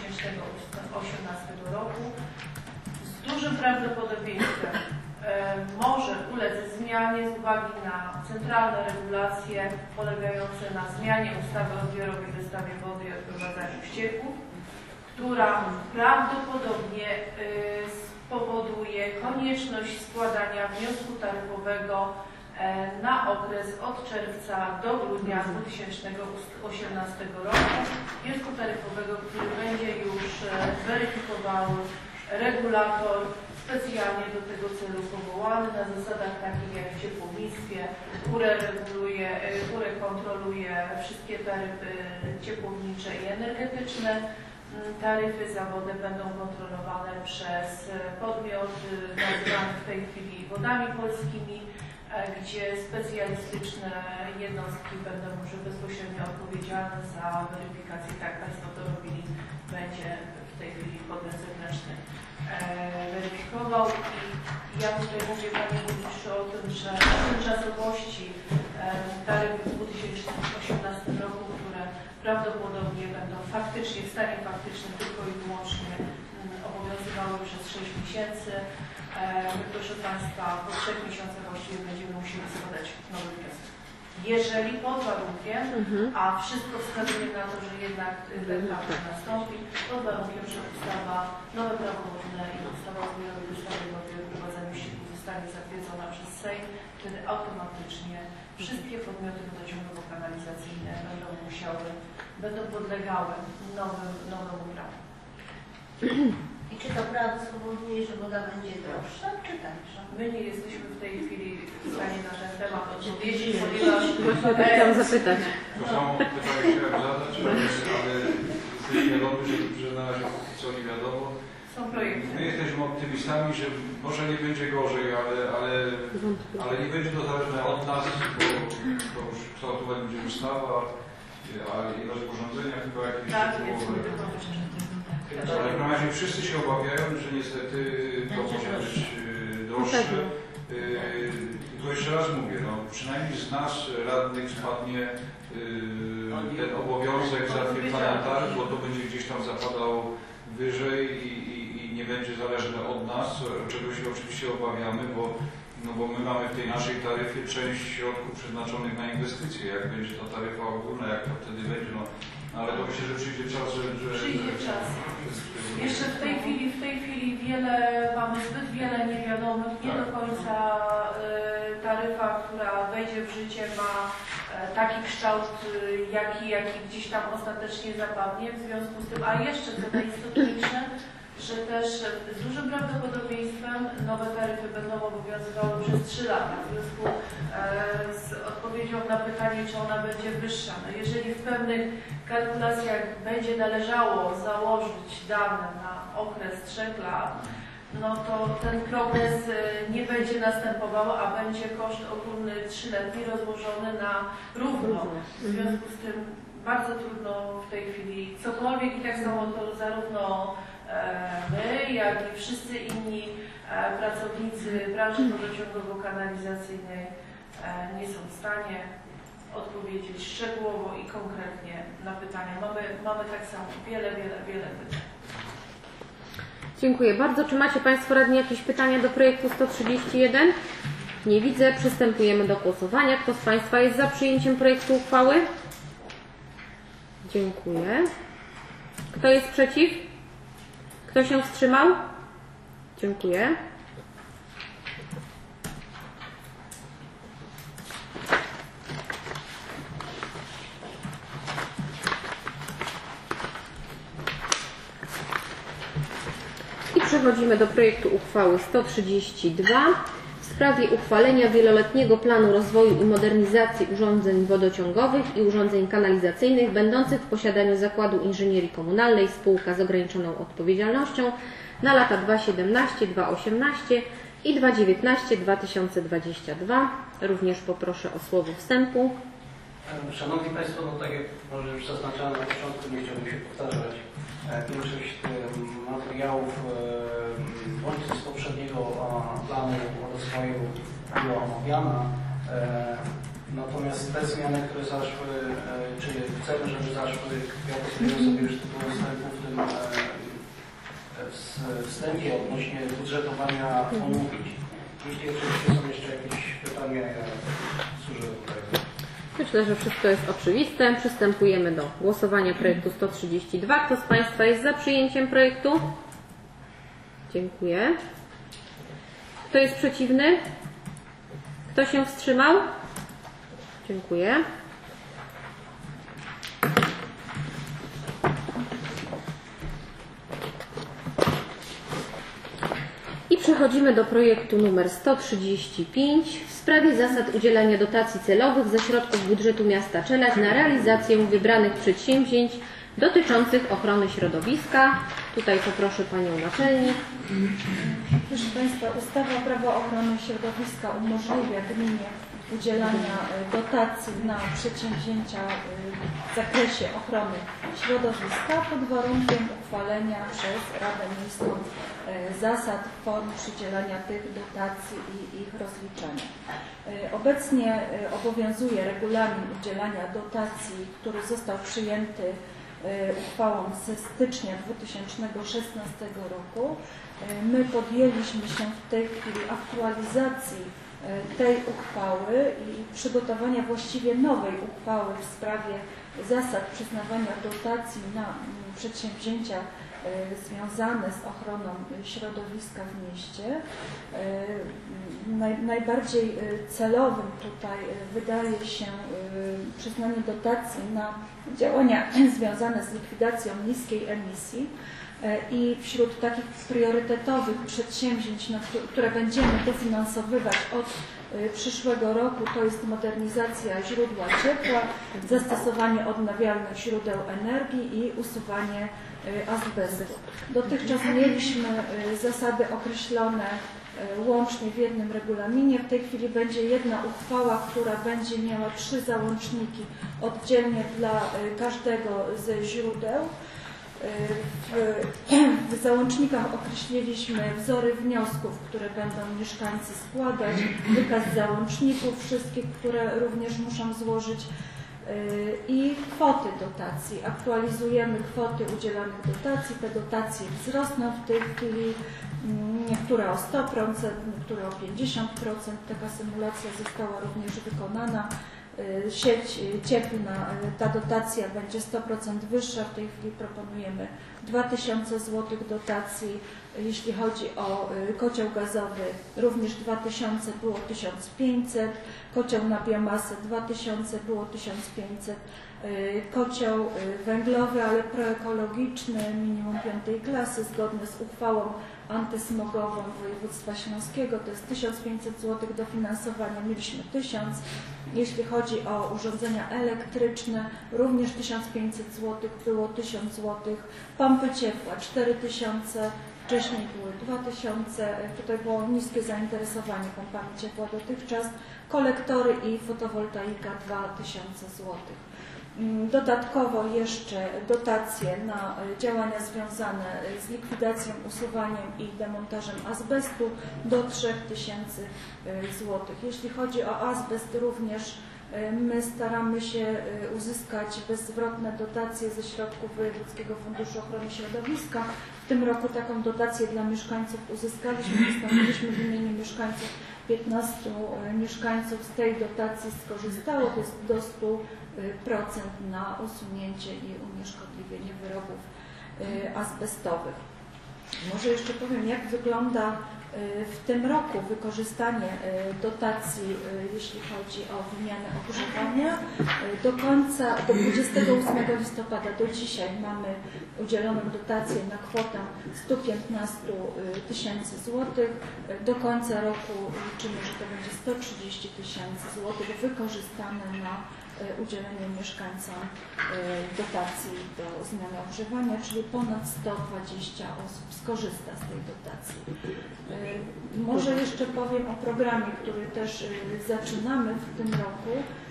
2018 roku, z dużym prawdopodobieństwem może ulec zmianie z uwagi na centralne regulacje polegające na zmianie ustawy o zbiorowej dostawie wody i odprowadzaniu ścieków, która prawdopodobnie spowoduje konieczność składania wniosku taryfowego na okres od czerwca do grudnia 2018 roku. Wniosku taryfowego, który będzie już weryfikował regulator specjalnie do tego celu powołany na zasadach takich jak w ciepłownictwie, które kontroluje wszystkie taryfy ciepłownicze i energetyczne. Taryfy za wodę będą kontrolowane przez podmiot nazywany w tej chwili Wodami Polskimi, gdzie specjalistyczne jednostki będą już bezpośrednio odpowiedzialne za weryfikację, tak Państwo to robili, będzie w tej chwili podmiot zewnętrzny weryfikował. I ja tutaj mówię Panie Burmistrzu o tym, że tymczasowości taryfy w 2018 roku, które prawdopodobnie będą faktycznie, w stanie faktycznym tylko i wyłącznie obowiązywały przez 6 miesięcy. Proszę Państwa, po 3 miesiącach właściwie będziemy musieli składać nowy wniosek. Jeżeli pod warunkiem, a wszystko wskazuje na to, że jednak ten fakt nastąpi, pod warunkiem, że ustawa, nowe prawo wodne i ustawa o zbiorowej dostawie wody i odprowadzaniu ścieków zostanie zatwierdzona przez Sejm, wtedy automatycznie wszystkie podmioty wodociągowo-kanalizacyjne będą podlegały nowemu prawu. I czy to prawo spowoduje, że woda będzie droższa, czy tańsza? My nie jesteśmy w tej chwili w stanie na ten temat odpowiedzieć, ponieważ... Właśnie chciałam zapytać. To samo pytanie chciałem zadać, ale jesteś wiadomy, że na razie co nie wiadomo. Są projekty. My jesteśmy optymistami, że może nie będzie gorzej, ale nie będzie to zależne od nas, bo już kształtować będzie ustawa, ale nie rozporządzenia, tylko jakieś ale w razie wszyscy się obawiają, że niestety to może być droższe. Tylko jeszcze raz mówię, no, przynajmniej z nas radnych spadnie ten obowiązek zatwierdzania taryf, bo to będzie gdzieś tam zapadał wyżej i nie będzie zależne od nas, czego się oczywiście obawiamy, bo my mamy w tej naszej taryfie część środków przeznaczonych na inwestycje. Jak będzie ta taryfa ogólna, jak to wtedy będzie, no ale to myślę, że przyjdzie czas, że przyjdzie czas. Jeszcze w tej chwili mamy zbyt wiele niewiadomych, nie do końca taryfa, która wejdzie w życie, ma taki kształt, jaki gdzieś tam ostatecznie zapadnie. W związku z tym, a jeszcze co najistotniejsze, że też z dużym prawdopodobieństwem nowe taryfy będą obowiązywały przez 3 lata. W związku z odpowiedzią na pytanie, czy ona będzie wyższa. No jeżeli w pewnych kalkulacjach będzie należało założyć dane na okres 3 lat, no to ten progres nie będzie następował, a będzie koszt ogólny 3-letni rozłożony na równo. W związku z tym bardzo trudno w tej chwili cokolwiek i tak samo to zarówno my, jak i wszyscy inni pracownicy branży wodociągowo-kanalizacyjnej nie są w stanie odpowiedzieć szczegółowo i konkretnie na pytania. Mamy tak samo wiele pytań. Dziękuję bardzo. Czy macie Państwo radni jakieś pytania do projektu 131? Nie widzę. Przystępujemy do głosowania. Kto z Państwa jest za przyjęciem projektu uchwały? Dziękuję. Kto jest przeciw? Kto się wstrzymał? Dziękuję. I przechodzimy do projektu uchwały 132 w sprawie uchwalenia wieloletniego planu rozwoju i modernizacji urządzeń wodociągowych i urządzeń kanalizacyjnych będących w posiadaniu Zakładu Inżynierii Komunalnej spółka z ograniczoną odpowiedzialnością na lata 2017, 2018 i 2019-2022. Również poproszę o słowo wstępu. Szanowni Państwo, no tak jak może już zaznaczałem na początku, nie chciałbym się powtarzać. Większość materiałów łącznie z poprzedniego planu rozwoju była omawiana. Natomiast te zmiany, które zaszły, czy chcemy, żeby zaszły, ja pozwolę sobie już tytułem wstępu w tym wstępie odnośnie budżetowania omówić. Jeśli oczywiście są jeszcze jakieś pytania, ja służę tutaj. Myślę, że wszystko jest oczywiste. Przystępujemy do głosowania projektu 132. Kto z Państwa jest za przyjęciem projektu? Dziękuję. Kto jest przeciwny? Kto się wstrzymał? Dziękuję. I przechodzimy do projektu numer 135 w sprawie zasad udzielania dotacji celowych ze środków budżetu miasta Czeladź na realizację wybranych przedsięwzięć dotyczących ochrony środowiska. Tutaj poproszę Panią Naczelnik. Proszę Państwa, ustawa Prawo ochrony środowiska umożliwia gminie udzielania dotacji na przedsięwzięcia w zakresie ochrony środowiska pod warunkiem uchwalenia przez Radę Miejską zasad, form przydzielania tych dotacji i ich rozliczania. Obecnie obowiązuje regulamin udzielania dotacji, który został przyjęty uchwałą ze stycznia 2016 roku. My podjęliśmy się w tej chwili aktualizacji tej uchwały i przygotowania właściwie nowej uchwały w sprawie zasad przyznawania dotacji na przedsięwzięcia związane z ochroną środowiska w mieście. Najbardziej celowym tutaj wydaje się przyznanie dotacji na działania związane z likwidacją niskiej emisji i wśród takich priorytetowych przedsięwzięć, które będziemy dofinansowywać od przyszłego roku, to jest modernizacja źródła ciepła, zastosowanie odnawialnych źródeł energii i usuwanie azbestu. Dotychczas mieliśmy zasady określone łącznie w jednym regulaminie. W tej chwili będzie jedna uchwała, która będzie miała 3 załączniki oddzielnie dla każdego ze źródeł. W załącznikach określiliśmy wzory wniosków, które będą mieszkańcy składać, wykaz załączników wszystkich, które również muszą złożyć i kwoty dotacji. Aktualizujemy kwoty udzielanych dotacji. Te dotacje wzrosną w tej chwili, niektóre o 100%, niektóre o 50%. Taka symulacja została również wykonana. Sieć cieplna, ta dotacja będzie 100% wyższa. W tej chwili proponujemy 2000 zł dotacji. Jeśli chodzi o kocioł gazowy, również 2000, było 1500, kocioł na biomasę 2000, było 1500, kocioł węglowy, ale proekologiczny, minimum 5. klasy, zgodnie z uchwałą antysmogową województwa śląskiego, to jest 1500 zł dofinansowania, mieliśmy 1000. Jeśli chodzi o urządzenia elektryczne, również 1500 zł, było 1000 zł. Pompy ciepła 4000, wcześniej były 2000, tutaj było niskie zainteresowanie pompami ciepła dotychczas. Kolektory i fotowoltaika 2000 zł. Dodatkowo jeszcze dotacje na działania związane z likwidacją, usuwaniem i demontażem azbestu do 3000 zł. Jeśli chodzi o azbest, również my staramy się uzyskać bezzwrotne dotacje ze środków Wojewódzkiego Funduszu Ochrony Środowiska. W tym roku taką dotację dla mieszkańców uzyskaliśmy, wystąpiliśmy w imieniu mieszkańców. 15 mieszkańców z tej dotacji skorzystało, to jest do 100% na usunięcie i unieszkodliwienie wyrobów azbestowych. Może jeszcze powiem, jak wygląda w tym roku wykorzystanie dotacji, jeśli chodzi o wymianę ogrzewania. Do 28 listopada, do dzisiaj mamy udzieloną dotację na kwotę 115 tysięcy złotych. Do końca roku liczymy, że to będzie 130 tysięcy złotych wykorzystane na udzielenie mieszkańcom dotacji do zmiany ogrzewania, czyli ponad 120 osób skorzysta z tej dotacji. Może jeszcze powiem o programie, który też zaczynamy w tym roku.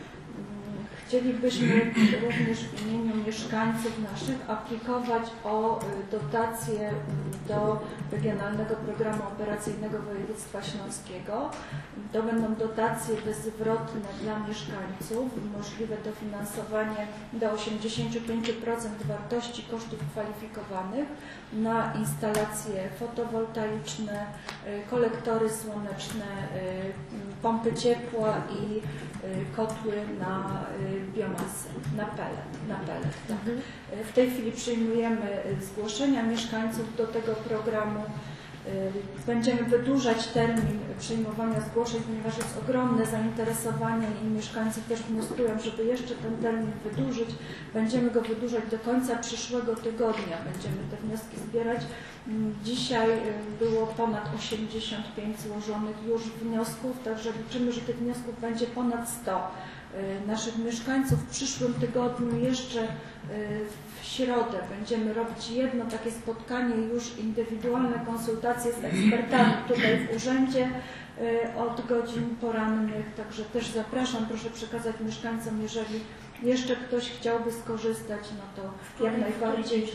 Chcielibyśmy również w imieniu mieszkańców naszych aplikować o dotacje do Regionalnego Programu Operacyjnego Województwa Śląskiego. To będą dotacje bezzwrotne dla mieszkańców, możliwe dofinansowanie do 85% wartości kosztów kwalifikowanych na instalacje fotowoltaiczne, kolektory słoneczne, pompy ciepła i kotły na biomasę, na pellet. Tak. W tej chwili przyjmujemy zgłoszenia mieszkańców do tego programu. Będziemy wydłużać termin przyjmowania zgłoszeń, ponieważ jest ogromne zainteresowanie i mieszkańcy też wnioskują, żeby jeszcze ten termin wydłużyć. Będziemy go wydłużać do końca przyszłego tygodnia. Będziemy te wnioski zbierać. Dzisiaj było ponad 85 złożonych już wniosków, także liczymy, że tych wniosków będzie ponad 100 naszych mieszkańców. W przyszłym tygodniu jeszcze w środę będziemy robić jedno takie spotkanie, już indywidualne konsultacje z ekspertami tutaj w urzędzie od godzin porannych, także też zapraszam, proszę przekazać mieszkańcom, jeżeli jeszcze ktoś chciałby skorzystać, no to jak najbardziej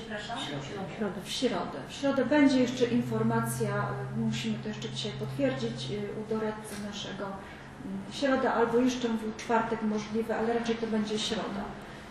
w środę. W środę będzie jeszcze informacja, musimy to jeszcze dzisiaj potwierdzić u doradcy naszego. Środa albo jeszcze w czwartek możliwe, ale raczej to będzie środa.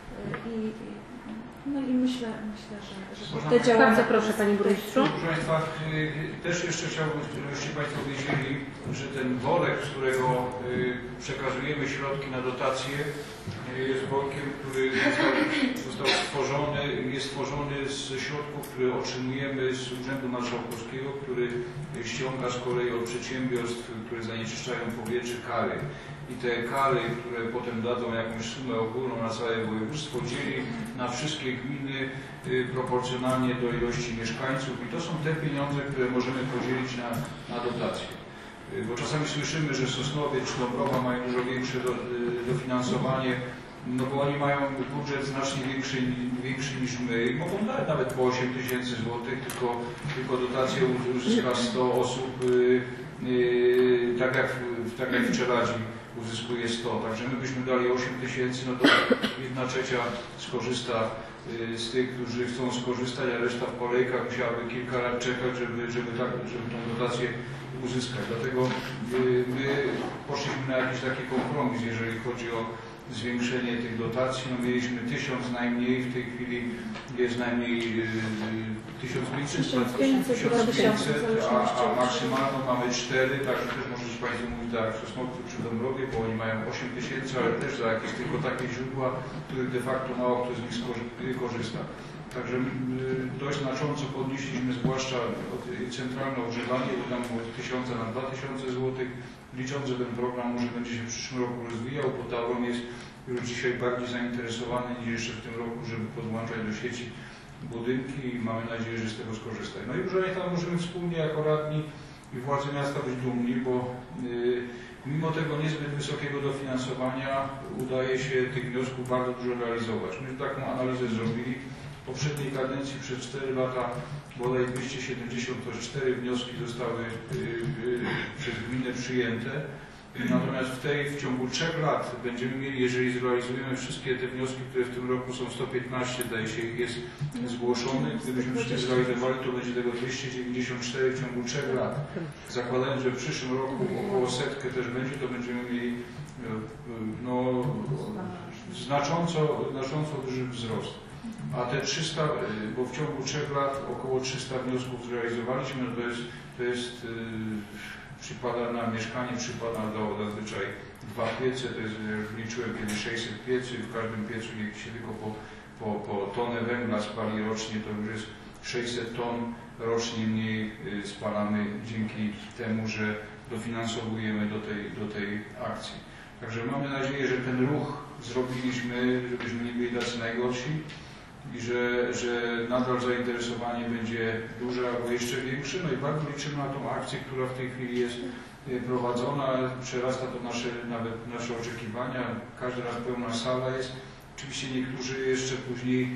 No i myślę, że te działania... Bardzo proszę Panie Burmistrzu. Proszę Państwa, też jeszcze chciałbym, żebyście Państwo wiedzieli, że ten worek, z którego przekazujemy środki na dotacje, jest workiem, który został stworzony, jest stworzony z środków, które otrzymujemy z Urzędu Marszałkowskiego, który ściąga z kolei od przedsiębiorstw, które zanieczyszczają powietrze, kary. I te kary, które potem dadzą jakąś sumę ogólną na całe województwo, dzieli na wszystkie gminy proporcjonalnie do ilości mieszkańców. I to są te pieniądze, które możemy podzielić na dotacje. Bo czasami słyszymy, że Sosnowiec czy Dąbrowa mają dużo większe dofinansowanie, no bo oni mają budżet znacznie większy niż my. Mogą dać nawet po 8 tysięcy złotych, tylko dotację uzyska 100 osób, tak jak w Czeladzi uzyskuje 100. Także my byśmy dali 8 tysięcy, no to 1/3 skorzysta z tych, którzy chcą skorzystać, a reszta w kolejkach musiałaby kilka lat czekać, żeby tą dotację uzyskać. Dlatego my poszliśmy na jakiś taki kompromis, jeżeli chodzi o zwiększenie tych dotacji. No mieliśmy 1000 najmniej, w tej chwili jest najmniej 1500, a maksymalną mamy 4, także też możecie Państwo mówić tak w Sosnowcu czy Dąbrowie, bo oni mają 8 tysięcy, ale też za jakieś tylko takie źródła, których de facto mało kto z nich korzysta. Także dość znacząco podnieśliśmy, zwłaszcza centralne ogrzewanie, bo tam od 1000 na 2000 zł, licząc, że ten program może będzie się w przyszłym roku rozwijał, bo Tauron jest już dzisiaj bardziej zainteresowany niż jeszcze w tym roku, żeby podłączać do sieci budynki i mamy nadzieję, że z tego skorzystają. No i proszę tam możemy wspólnie jako radni i władze miasta być dumni, bo mimo tego niezbyt wysokiego dofinansowania udaje się tych wniosków bardzo dużo realizować. Myśmy taką analizę zrobili. W poprzedniej kadencji przez 4 lata bodaj 274 wnioski zostały przez gminę przyjęte. Natomiast w ciągu 3 lat będziemy mieli, jeżeli zrealizujemy wszystkie te wnioski, które w tym roku są 115, zdaje się, jest zgłoszonych. Gdybyśmy wszystkie zrealizowali, to będzie tego 294 w ciągu 3 lat. Zakładając, że w przyszłym roku około 100 też będzie, to będziemy mieli no, znacząco duży wzrost. A te 300, bo w ciągu 3 lat około 300 wniosków zrealizowaliśmy, no to jest przypada na mieszkanie, przypada do zazwyczaj 2 piece, to jest, liczyłem kiedyś 600 piecy, w każdym piecu jak się tylko po tonę węgla spali rocznie, to już jest 600 ton rocznie mniej spalamy dzięki temu, że dofinansowujemy do tej akcji. Także mamy nadzieję, że ten ruch zrobiliśmy, żebyśmy nie byli tacy najgorsi i że nadal zainteresowanie będzie duże albo jeszcze większe. No i bardzo liczymy na tą akcję, która w tej chwili jest prowadzona. Przerasta to nawet nasze oczekiwania. Każdy raz pełna sala jest. Oczywiście niektórzy jeszcze później,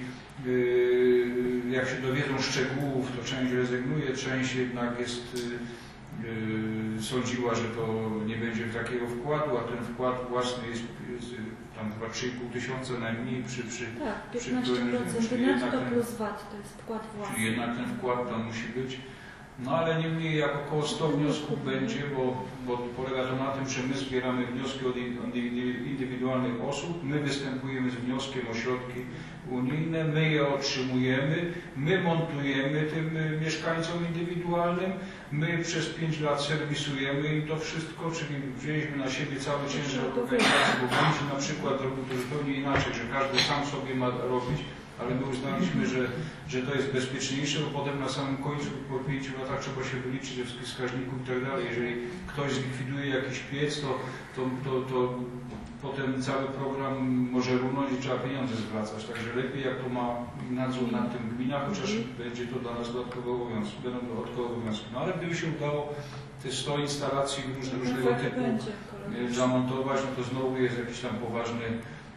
jak się dowiedzą szczegółów, to część rezygnuje, część jednak jest sądziła, że to nie będzie takiego wkładu, a ten wkład własny jest tam chyba 3,5 tysiąca najmniej tak, 15% netto plus VAT to jest wkład własny. Czyli jednak ten wkład tam musi być. No ale niemniej jak około 100 wniosków będzie, bo polega to na tym, że my zbieramy wnioski od indywidualnych osób, my występujemy z wnioskiem o środki unijne, my je otrzymujemy, my montujemy tym mieszkańcom indywidualnym, my przez 5 lat serwisujemy im to wszystko, czyli wzięliśmy na siebie cały ciężar organizacji, bo gdybyśmy na przykład robił to zupełnie inaczej, że każdy sam sobie ma robić, ale my uznaliśmy, że to jest bezpieczniejsze, bo potem na samym końcu po 5 latach trzeba się wyliczyć ze wszystkich wskaźników i tak dalej. Jeżeli ktoś zlikwiduje jakiś piec, to potem cały program może runąć i trzeba pieniądze zwracać. Także lepiej jak to ma nadzór nad tym gmina, chociaż będzie to dla nas dodatkowe obowiązki, będą dodatkowe obowiązki. No ale gdyby się udało te 100 instalacji różnego typu zamontować, no to znowu jest jakiś tam poważny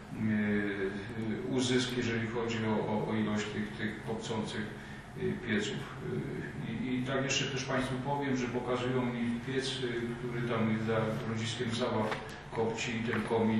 uzysk, jeżeli chodzi o ilość tych kopcących pieców. I tak jeszcze też Państwu powiem, że pokazują mi piec, który tam za rodziskiem Zabaw kopci, ten komin.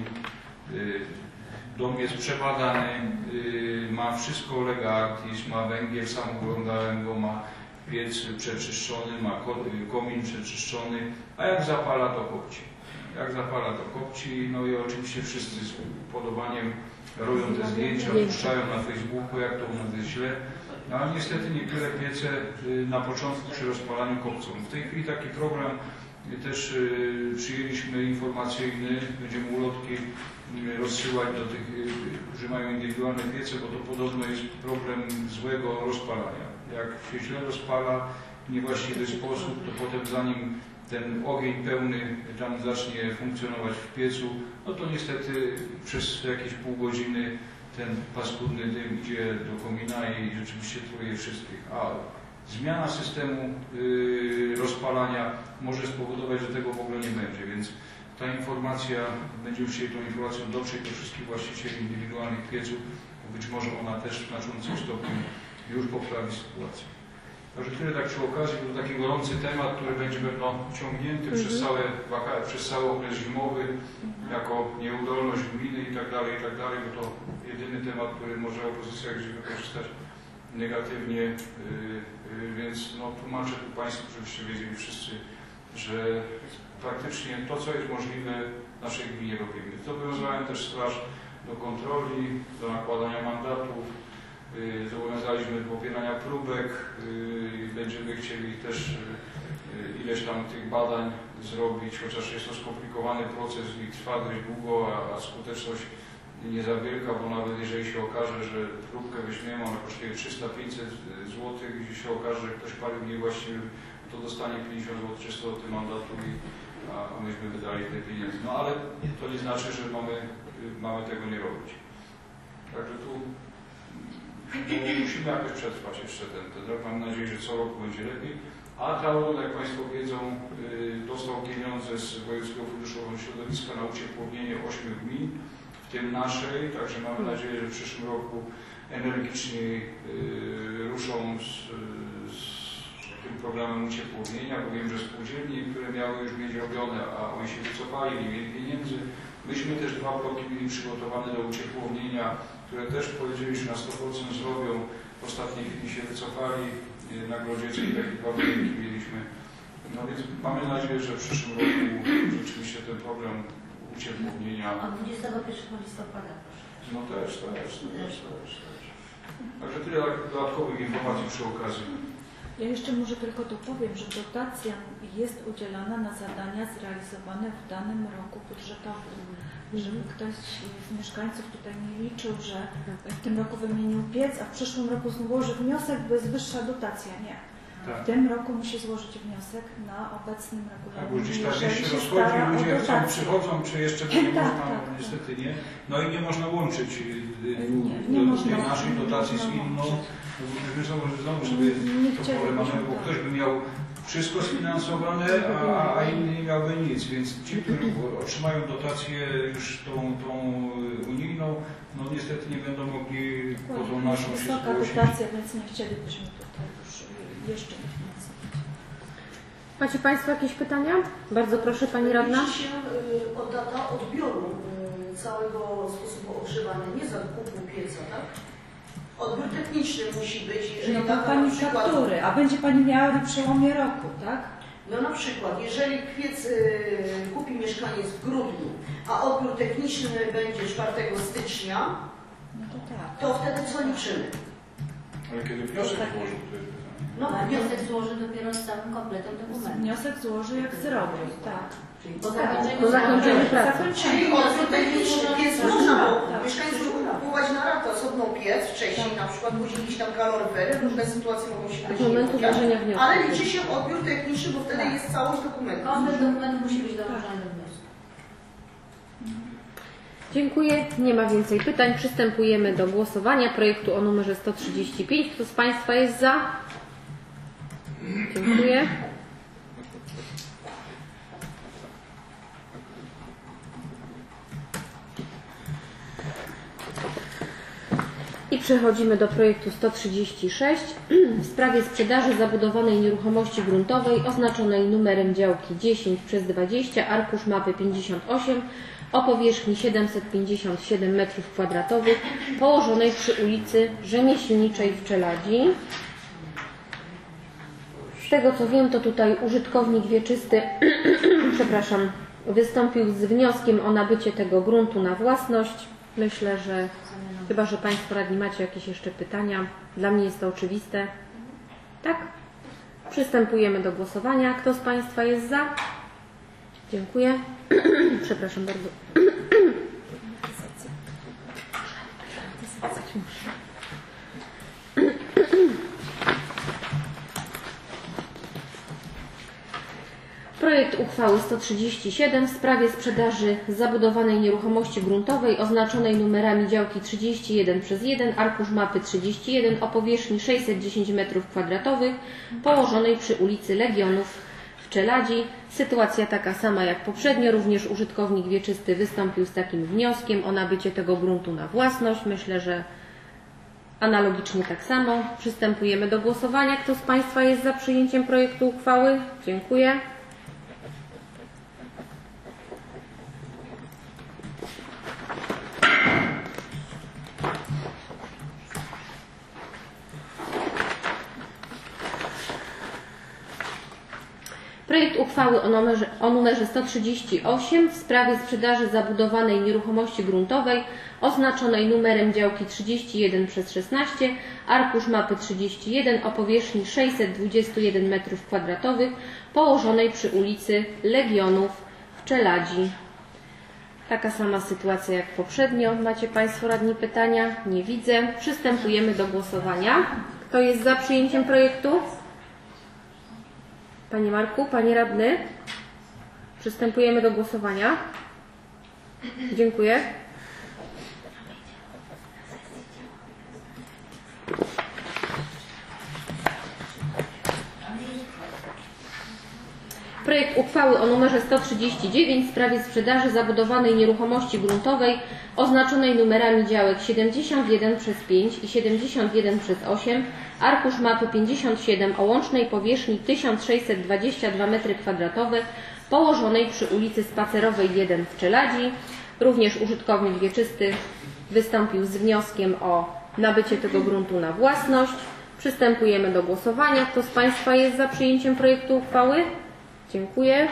Dom jest przebadany, ma wszystko lega artis, ma węgiel, sam oglądałem go, ma piec przeczyszczony, ma komin przeczyszczony, a jak zapala to kopci. Jak zapala to kopci, no i oczywiście wszyscy z podobaniem robią te zdjęcia, puszczają na Facebooku, jak to u nas jest źle. No ale niestety niektóre piece na początku przy rozpalaniu kopcą. W tej chwili taki program też przyjęliśmy informacyjny, będziemy ulotki rozsyłać do tych, którzy mają indywidualne piece, bo to podobno jest problem złego rozpalania. Jak się źle rozpala w niewłaściwy sposób, to potem zanim ten ogień pełny tam zacznie funkcjonować w piecu, no to niestety przez jakieś pół godziny ten paskudny dym idzie do komina i rzeczywiście truje wszystkich. A zmiana systemu rozpalania może spowodować, że tego w ogóle nie będzie, więc ta informacja, będziemy chcieli tą informacją dotrzeć do wszystkich właścicieli indywidualnych pieców, bo być może ona też w znaczącym stopniu już poprawi sytuację. Także tyle tak przy okazji, był taki gorący temat, który będzie pewno ciągnięty przez cały okres zimowy, jako nieudolność gminy i tak dalej, bo to jedyny temat, który może opozycja gdzieś wykorzystać negatywnie, więc no, tłumaczę tu Państwu, żebyście wiedzieli wszyscy, że praktycznie to, co jest możliwe w naszej gminie robimy. Zobowiązałem też straż do kontroli, do nakładania mandatów, zobowiązaliśmy do popierania próbek, będziemy chcieli też ileś tam tych badań zrobić, chociaż jest to skomplikowany proces i trwa dość długo, a skuteczność nie za wielka, bo nawet jeżeli się okaże, że próbkę weźmiemy, ona kosztuje 300-500 zł, jeśli się okaże, że ktoś palił niewłaściwie, to dostanie 50 zł czy 100 zł mandatu, a myśmy wydali te pieniądze. No ale to nie znaczy, że mamy tego nie robić. Także tu musimy jakoś przetrwać jeszcze ten rok. Mam nadzieję, że co roku będzie lepiej. A Tauron, jak Państwo wiedzą, dostał pieniądze z Wojewódzkiego Funduszu Ochrony Środowiska na uciepłownienie 8 gmin, w tym naszej. Także mamy nadzieję, że w przyszłym roku energicznie ruszą z tym programem uciepłownienia, bo wiem, że spółdzielnie, które miały już mieć robione, a oni się wycofali, nie mieli pieniędzy. Myśmy też 2 bloki mieli przygotowane do uciepłownienia, które też powiedzieli, że na 100% zrobią. W ostatniej chwili się wycofali. Na Grodzieckiej takie 2 budynki mieliśmy. No więc mamy nadzieję, że w przyszłym roku rzeczywiście ten program uciepłownienia. A 21 listopada, proszę. No też. Także tyle dodatkowych informacji przy okazji. Ja jeszcze może tylko dopowiem, że dotacja jest udzielana na zadania zrealizowane w danym roku budżetowym. Żeby ktoś z mieszkańców tutaj nie liczył, że w tym roku wymienił piec, a w przyszłym roku złoży wniosek, bo jest wyższa dotacja. Nie. Tak. W tym roku musi złożyć wniosek na obecnym regulaminie. Tak, bo gdzieś ta wieś się rozchodzi, ludzie przychodzą, czy jeszcze to nie można, niestety nie. No i nie można łączyć tej naszej dotacji z inną. My znowu sobie to pole mamy, bo ktoś by miał wszystko sfinansowane, a inny nie miałby nic, więc ci, którzy otrzymają dotację już tą unijną, no niestety nie będą mogli po tą naszą się zgłosić. Wysoka dotacja, więc nie chcielibyśmy tutaj już jeszcze nie finansować. Macie Państwo jakieś pytania? Bardzo proszę Pani Radna. Liczy się data odbioru całego sposobu ogrzewania, nie zakupu pieca, tak? Odbiór techniczny musi być, jeżeli no Pani faktury, a będzie Pani miała na przełomie roku, tak? No na przykład, jeżeli piec kupi mieszkaniec w grudniu, a odbiór techniczny będzie 4 stycznia, no to tak. To wtedy co liczymy? Ale kiedy wniosek złoży? No wniosek złoży dopiero z całym kompletem dokumentu. Wniosek złoży jak zrobi, tak. Po zakończeniu pracy. Czyli odbiór techniczny, piec można, bo mieszkańcy mogą kupować na ratę osobną piec wcześniej, na przykład później gdzieś tam kaloryfery, różne sytuacje mogą się wydarzyć, ale liczy się odbiór techniczny, bo wtedy jest całość dokumentu. Komplet dokumentu musi być dołożony do wniosku. Dziękuję. Nie ma więcej pytań. Przystępujemy do głosowania projektu o numerze 135. Kto z Państwa jest za? Dziękuję. I przechodzimy do projektu 136 w sprawie sprzedaży zabudowanej nieruchomości gruntowej oznaczonej numerem działki 10/20, arkusz mapy 58 o powierzchni 757 m2 położonej przy ulicy Rzemieślniczej w Czeladzi. Z tego co wiem, to tutaj użytkownik wieczysty przepraszam, wystąpił z wnioskiem o nabycie tego gruntu na własność. Myślę, że chyba że Państwo radni macie jakieś jeszcze pytania. Dla mnie jest to oczywiste. Tak? Przystępujemy do głosowania. Kto z Państwa jest za? Dziękuję. Przepraszam bardzo. Projekt uchwały 137 w sprawie sprzedaży zabudowanej nieruchomości gruntowej oznaczonej numerami działki 31/1, arkusz mapy 31 o powierzchni 610 m2 położonej przy ulicy Legionów w Czeladzi. Sytuacja taka sama jak poprzednio, również użytkownik wieczysty wystąpił z takim wnioskiem o nabycie tego gruntu na własność. Myślę, że analogicznie tak samo. Przystępujemy do głosowania. Kto z Państwa jest za przyjęciem projektu uchwały? Dziękuję. Projekt uchwały o numerze 138 w sprawie sprzedaży zabudowanej nieruchomości gruntowej oznaczonej numerem działki 31/16, arkusz mapy 31 o powierzchni 621 m2 położonej przy ulicy Legionów w Czeladzi. Taka sama sytuacja jak poprzednio. Macie Państwo radni pytania? Nie widzę. Przystępujemy do głosowania. Kto jest za przyjęciem projektu? Panie Marku, Panie Radny? Przystępujemy do głosowania. Dziękuję. Projekt uchwały o numerze 139 w sprawie sprzedaży zabudowanej nieruchomości gruntowej oznaczonej numerami działek 71 przez 5 i 71 przez 8, arkusz mapy 57 o łącznej powierzchni 1622 m2 położonej przy ulicy Spacerowej 1 w Czeladzi. Również użytkownik wieczysty wystąpił z wnioskiem o nabycie tego gruntu na własność. Przystępujemy do głosowania. Kto z Państwa jest za przyjęciem projektu uchwały? Dziękuję.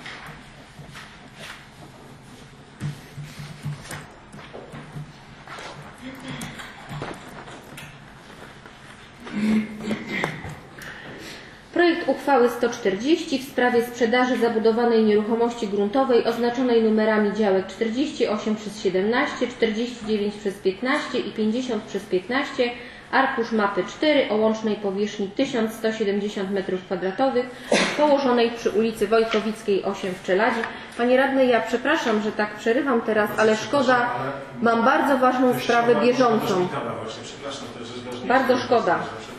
Projekt uchwały 140 w sprawie sprzedaży zabudowanej nieruchomości gruntowej oznaczonej numerami działek 48 przez 17, 49 przez 15 i 50 przez 15, arkusz mapy 4 o łącznej powierzchni 1170 m2 położonej przy ulicy Wojkowickiej 8 w Czeladzi. Panie Radny, ja przepraszam, że tak przerywam teraz, ale szkoda, mam bardzo ważną sprawę bieżącą. Bardzo szkoda.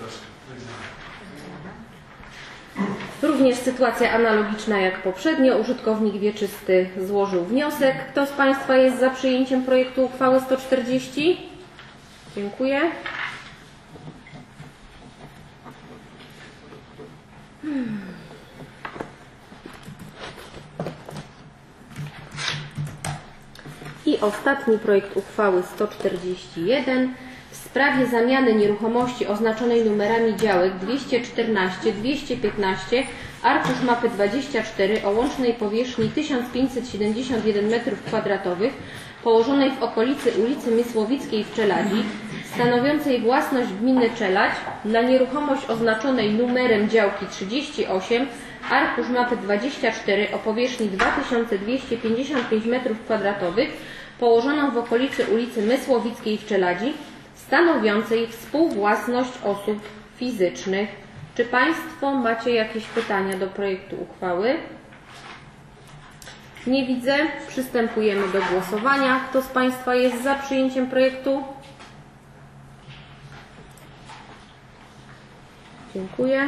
Również sytuacja analogiczna jak poprzednio. Użytkownik wieczysty złożył wniosek. Kto z Państwa jest za przyjęciem projektu uchwały 140? Dziękuję. I ostatni projekt uchwały 141 w sprawie zamiany nieruchomości oznaczonej numerami działek 214, 215, arkusz mapy 24 o łącznej powierzchni 1571 m2 położonej w okolicy ulicy Mysłowickiej w Czeladzi, stanowiącej własność gminy Czeladź na nieruchomość oznaczonej numerem działki 38, arkusz mapy 24 o powierzchni 2255 m2 położoną w okolicy ulicy Mysłowickiej w Czeladzi, stanowiącej współwłasność osób fizycznych. Czy Państwo macie jakieś pytania do projektu uchwały? Nie widzę. Przystępujemy do głosowania. Kto z Państwa jest za przyjęciem projektu? Dziękuję.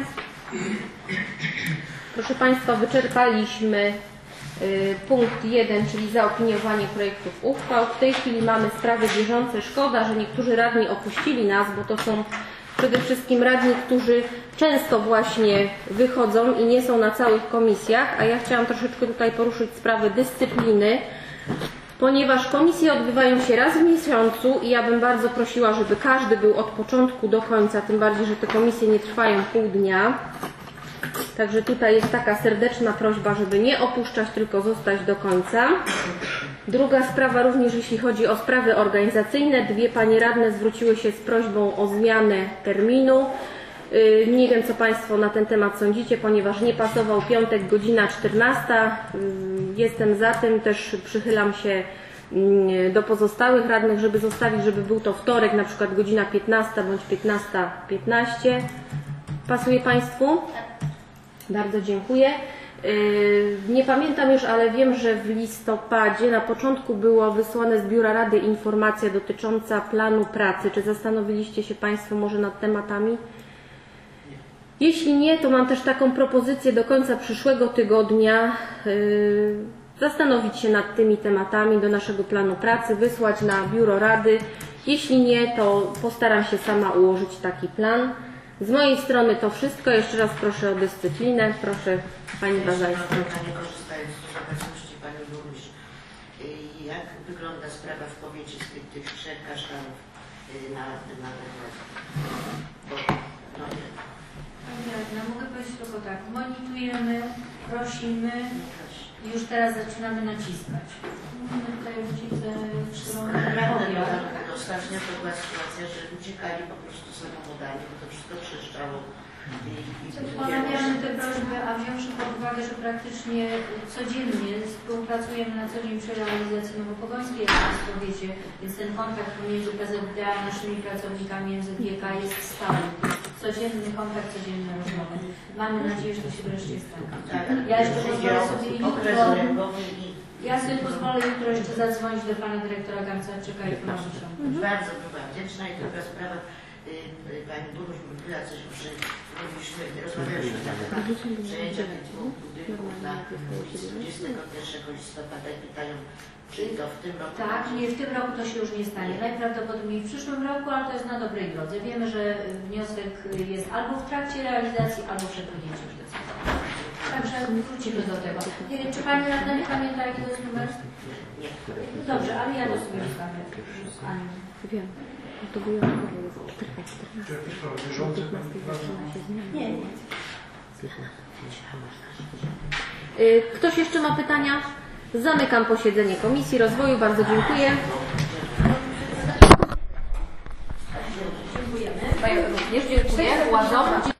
Proszę Państwa, wyczerpaliśmy punkt 1, czyli zaopiniowanie projektów uchwał. W tej chwili mamy sprawy bieżące. Szkoda, że niektórzy radni opuścili nas, bo to są przede wszystkim radni, którzy często właśnie wychodzą i nie są na całych komisjach, a ja chciałam troszeczkę tutaj poruszyć sprawę dyscypliny, ponieważ komisje odbywają się raz w miesiącu i ja bym bardzo prosiła, żeby każdy był od początku do końca, tym bardziej, że te komisje nie trwają pół dnia. Także tutaj jest taka serdeczna prośba, żeby nie opuszczać, tylko zostać do końca. Druga sprawa również, jeśli chodzi o sprawy organizacyjne. Dwie panie radne zwróciły się z prośbą o zmianę terminu. Nie wiem, co Państwo na ten temat sądzicie, ponieważ nie pasował piątek, godzina 14. Jestem za tym, też przychylam się do pozostałych radnych, żeby zostawić, żeby był to wtorek, na przykład godzina 15 bądź 15:15. Pasuje Państwu? Bardzo dziękuję. Nie pamiętam już, ale wiem, że w listopadzie na początku było wysłane z Biura Rady informacja dotycząca planu pracy. Czy zastanowiliście się Państwo może nad tematami? Jeśli nie, to mam też taką propozycję do końca przyszłego tygodnia zastanowić się nad tymi tematami do naszego planu pracy, wysłać na Biuro Rady. Jeśli nie, to postaram się sama ułożyć taki plan. Z mojej strony to wszystko. Jeszcze raz proszę o dyscyplinę. Proszę Pani Bazalska. Korzystając z obecności Pani Burmistrz, jak wygląda sprawa w powiecie z tych trzech kasztanów na Pani Radna, mogę powiedzieć tylko tak. Monitorujemy, prosimy i już teraz zaczynamy naciskać. Mówimy tutaj rodzice, którą Ostatnio to była sytuacja, że uciekali po prostu samochodami, bo to wszystko trzeszczało Ponawiamy tę prośbę, a wziąwszy pod uwagę, że praktycznie codziennie współpracujemy na co dzień przy realizacji Nowopogońskiej, jak Państwo wiecie, więc ten kontakt pomiędzy PZDA a naszymi pracownikami MZGK jest stały. Codzienny kontakt, codzienne rozmowy. Mamy nadzieję, że to się wreszcie stanie. Ja jeszcze pozwolę sobie jutro, jeszcze zadzwonić do Pana Dyrektora Garncarczyka i prosić o. Bardzo była wdzięczna i druga sprawa. Pani Burmistrz mówiła coś, że rozmawialiśmy na temat przejęcia tych dwóch budynków na ulicy 21 listopada i pytają, czy to w tym roku? Tak, nie, w tym roku to się już nie stanie. Najprawdopodobniej w przyszłym roku, ale to jest na dobrej drodze. Wiemy, że wniosek jest albo w trakcie realizacji, albo przed podjęciem decyzji. Także wrócimy do tego. Nie wiem, czy Pani Radna nie pamięta, jaki to jest numer? Nie. Dobrze, ale ja to sobie zostawię. Wiem. To było Nie. Ktoś jeszcze ma pytania? Zamykam posiedzenie Komisji Rozwoju. Bardzo dziękuję. Dziękujemy. Również dziękuję. Władzom.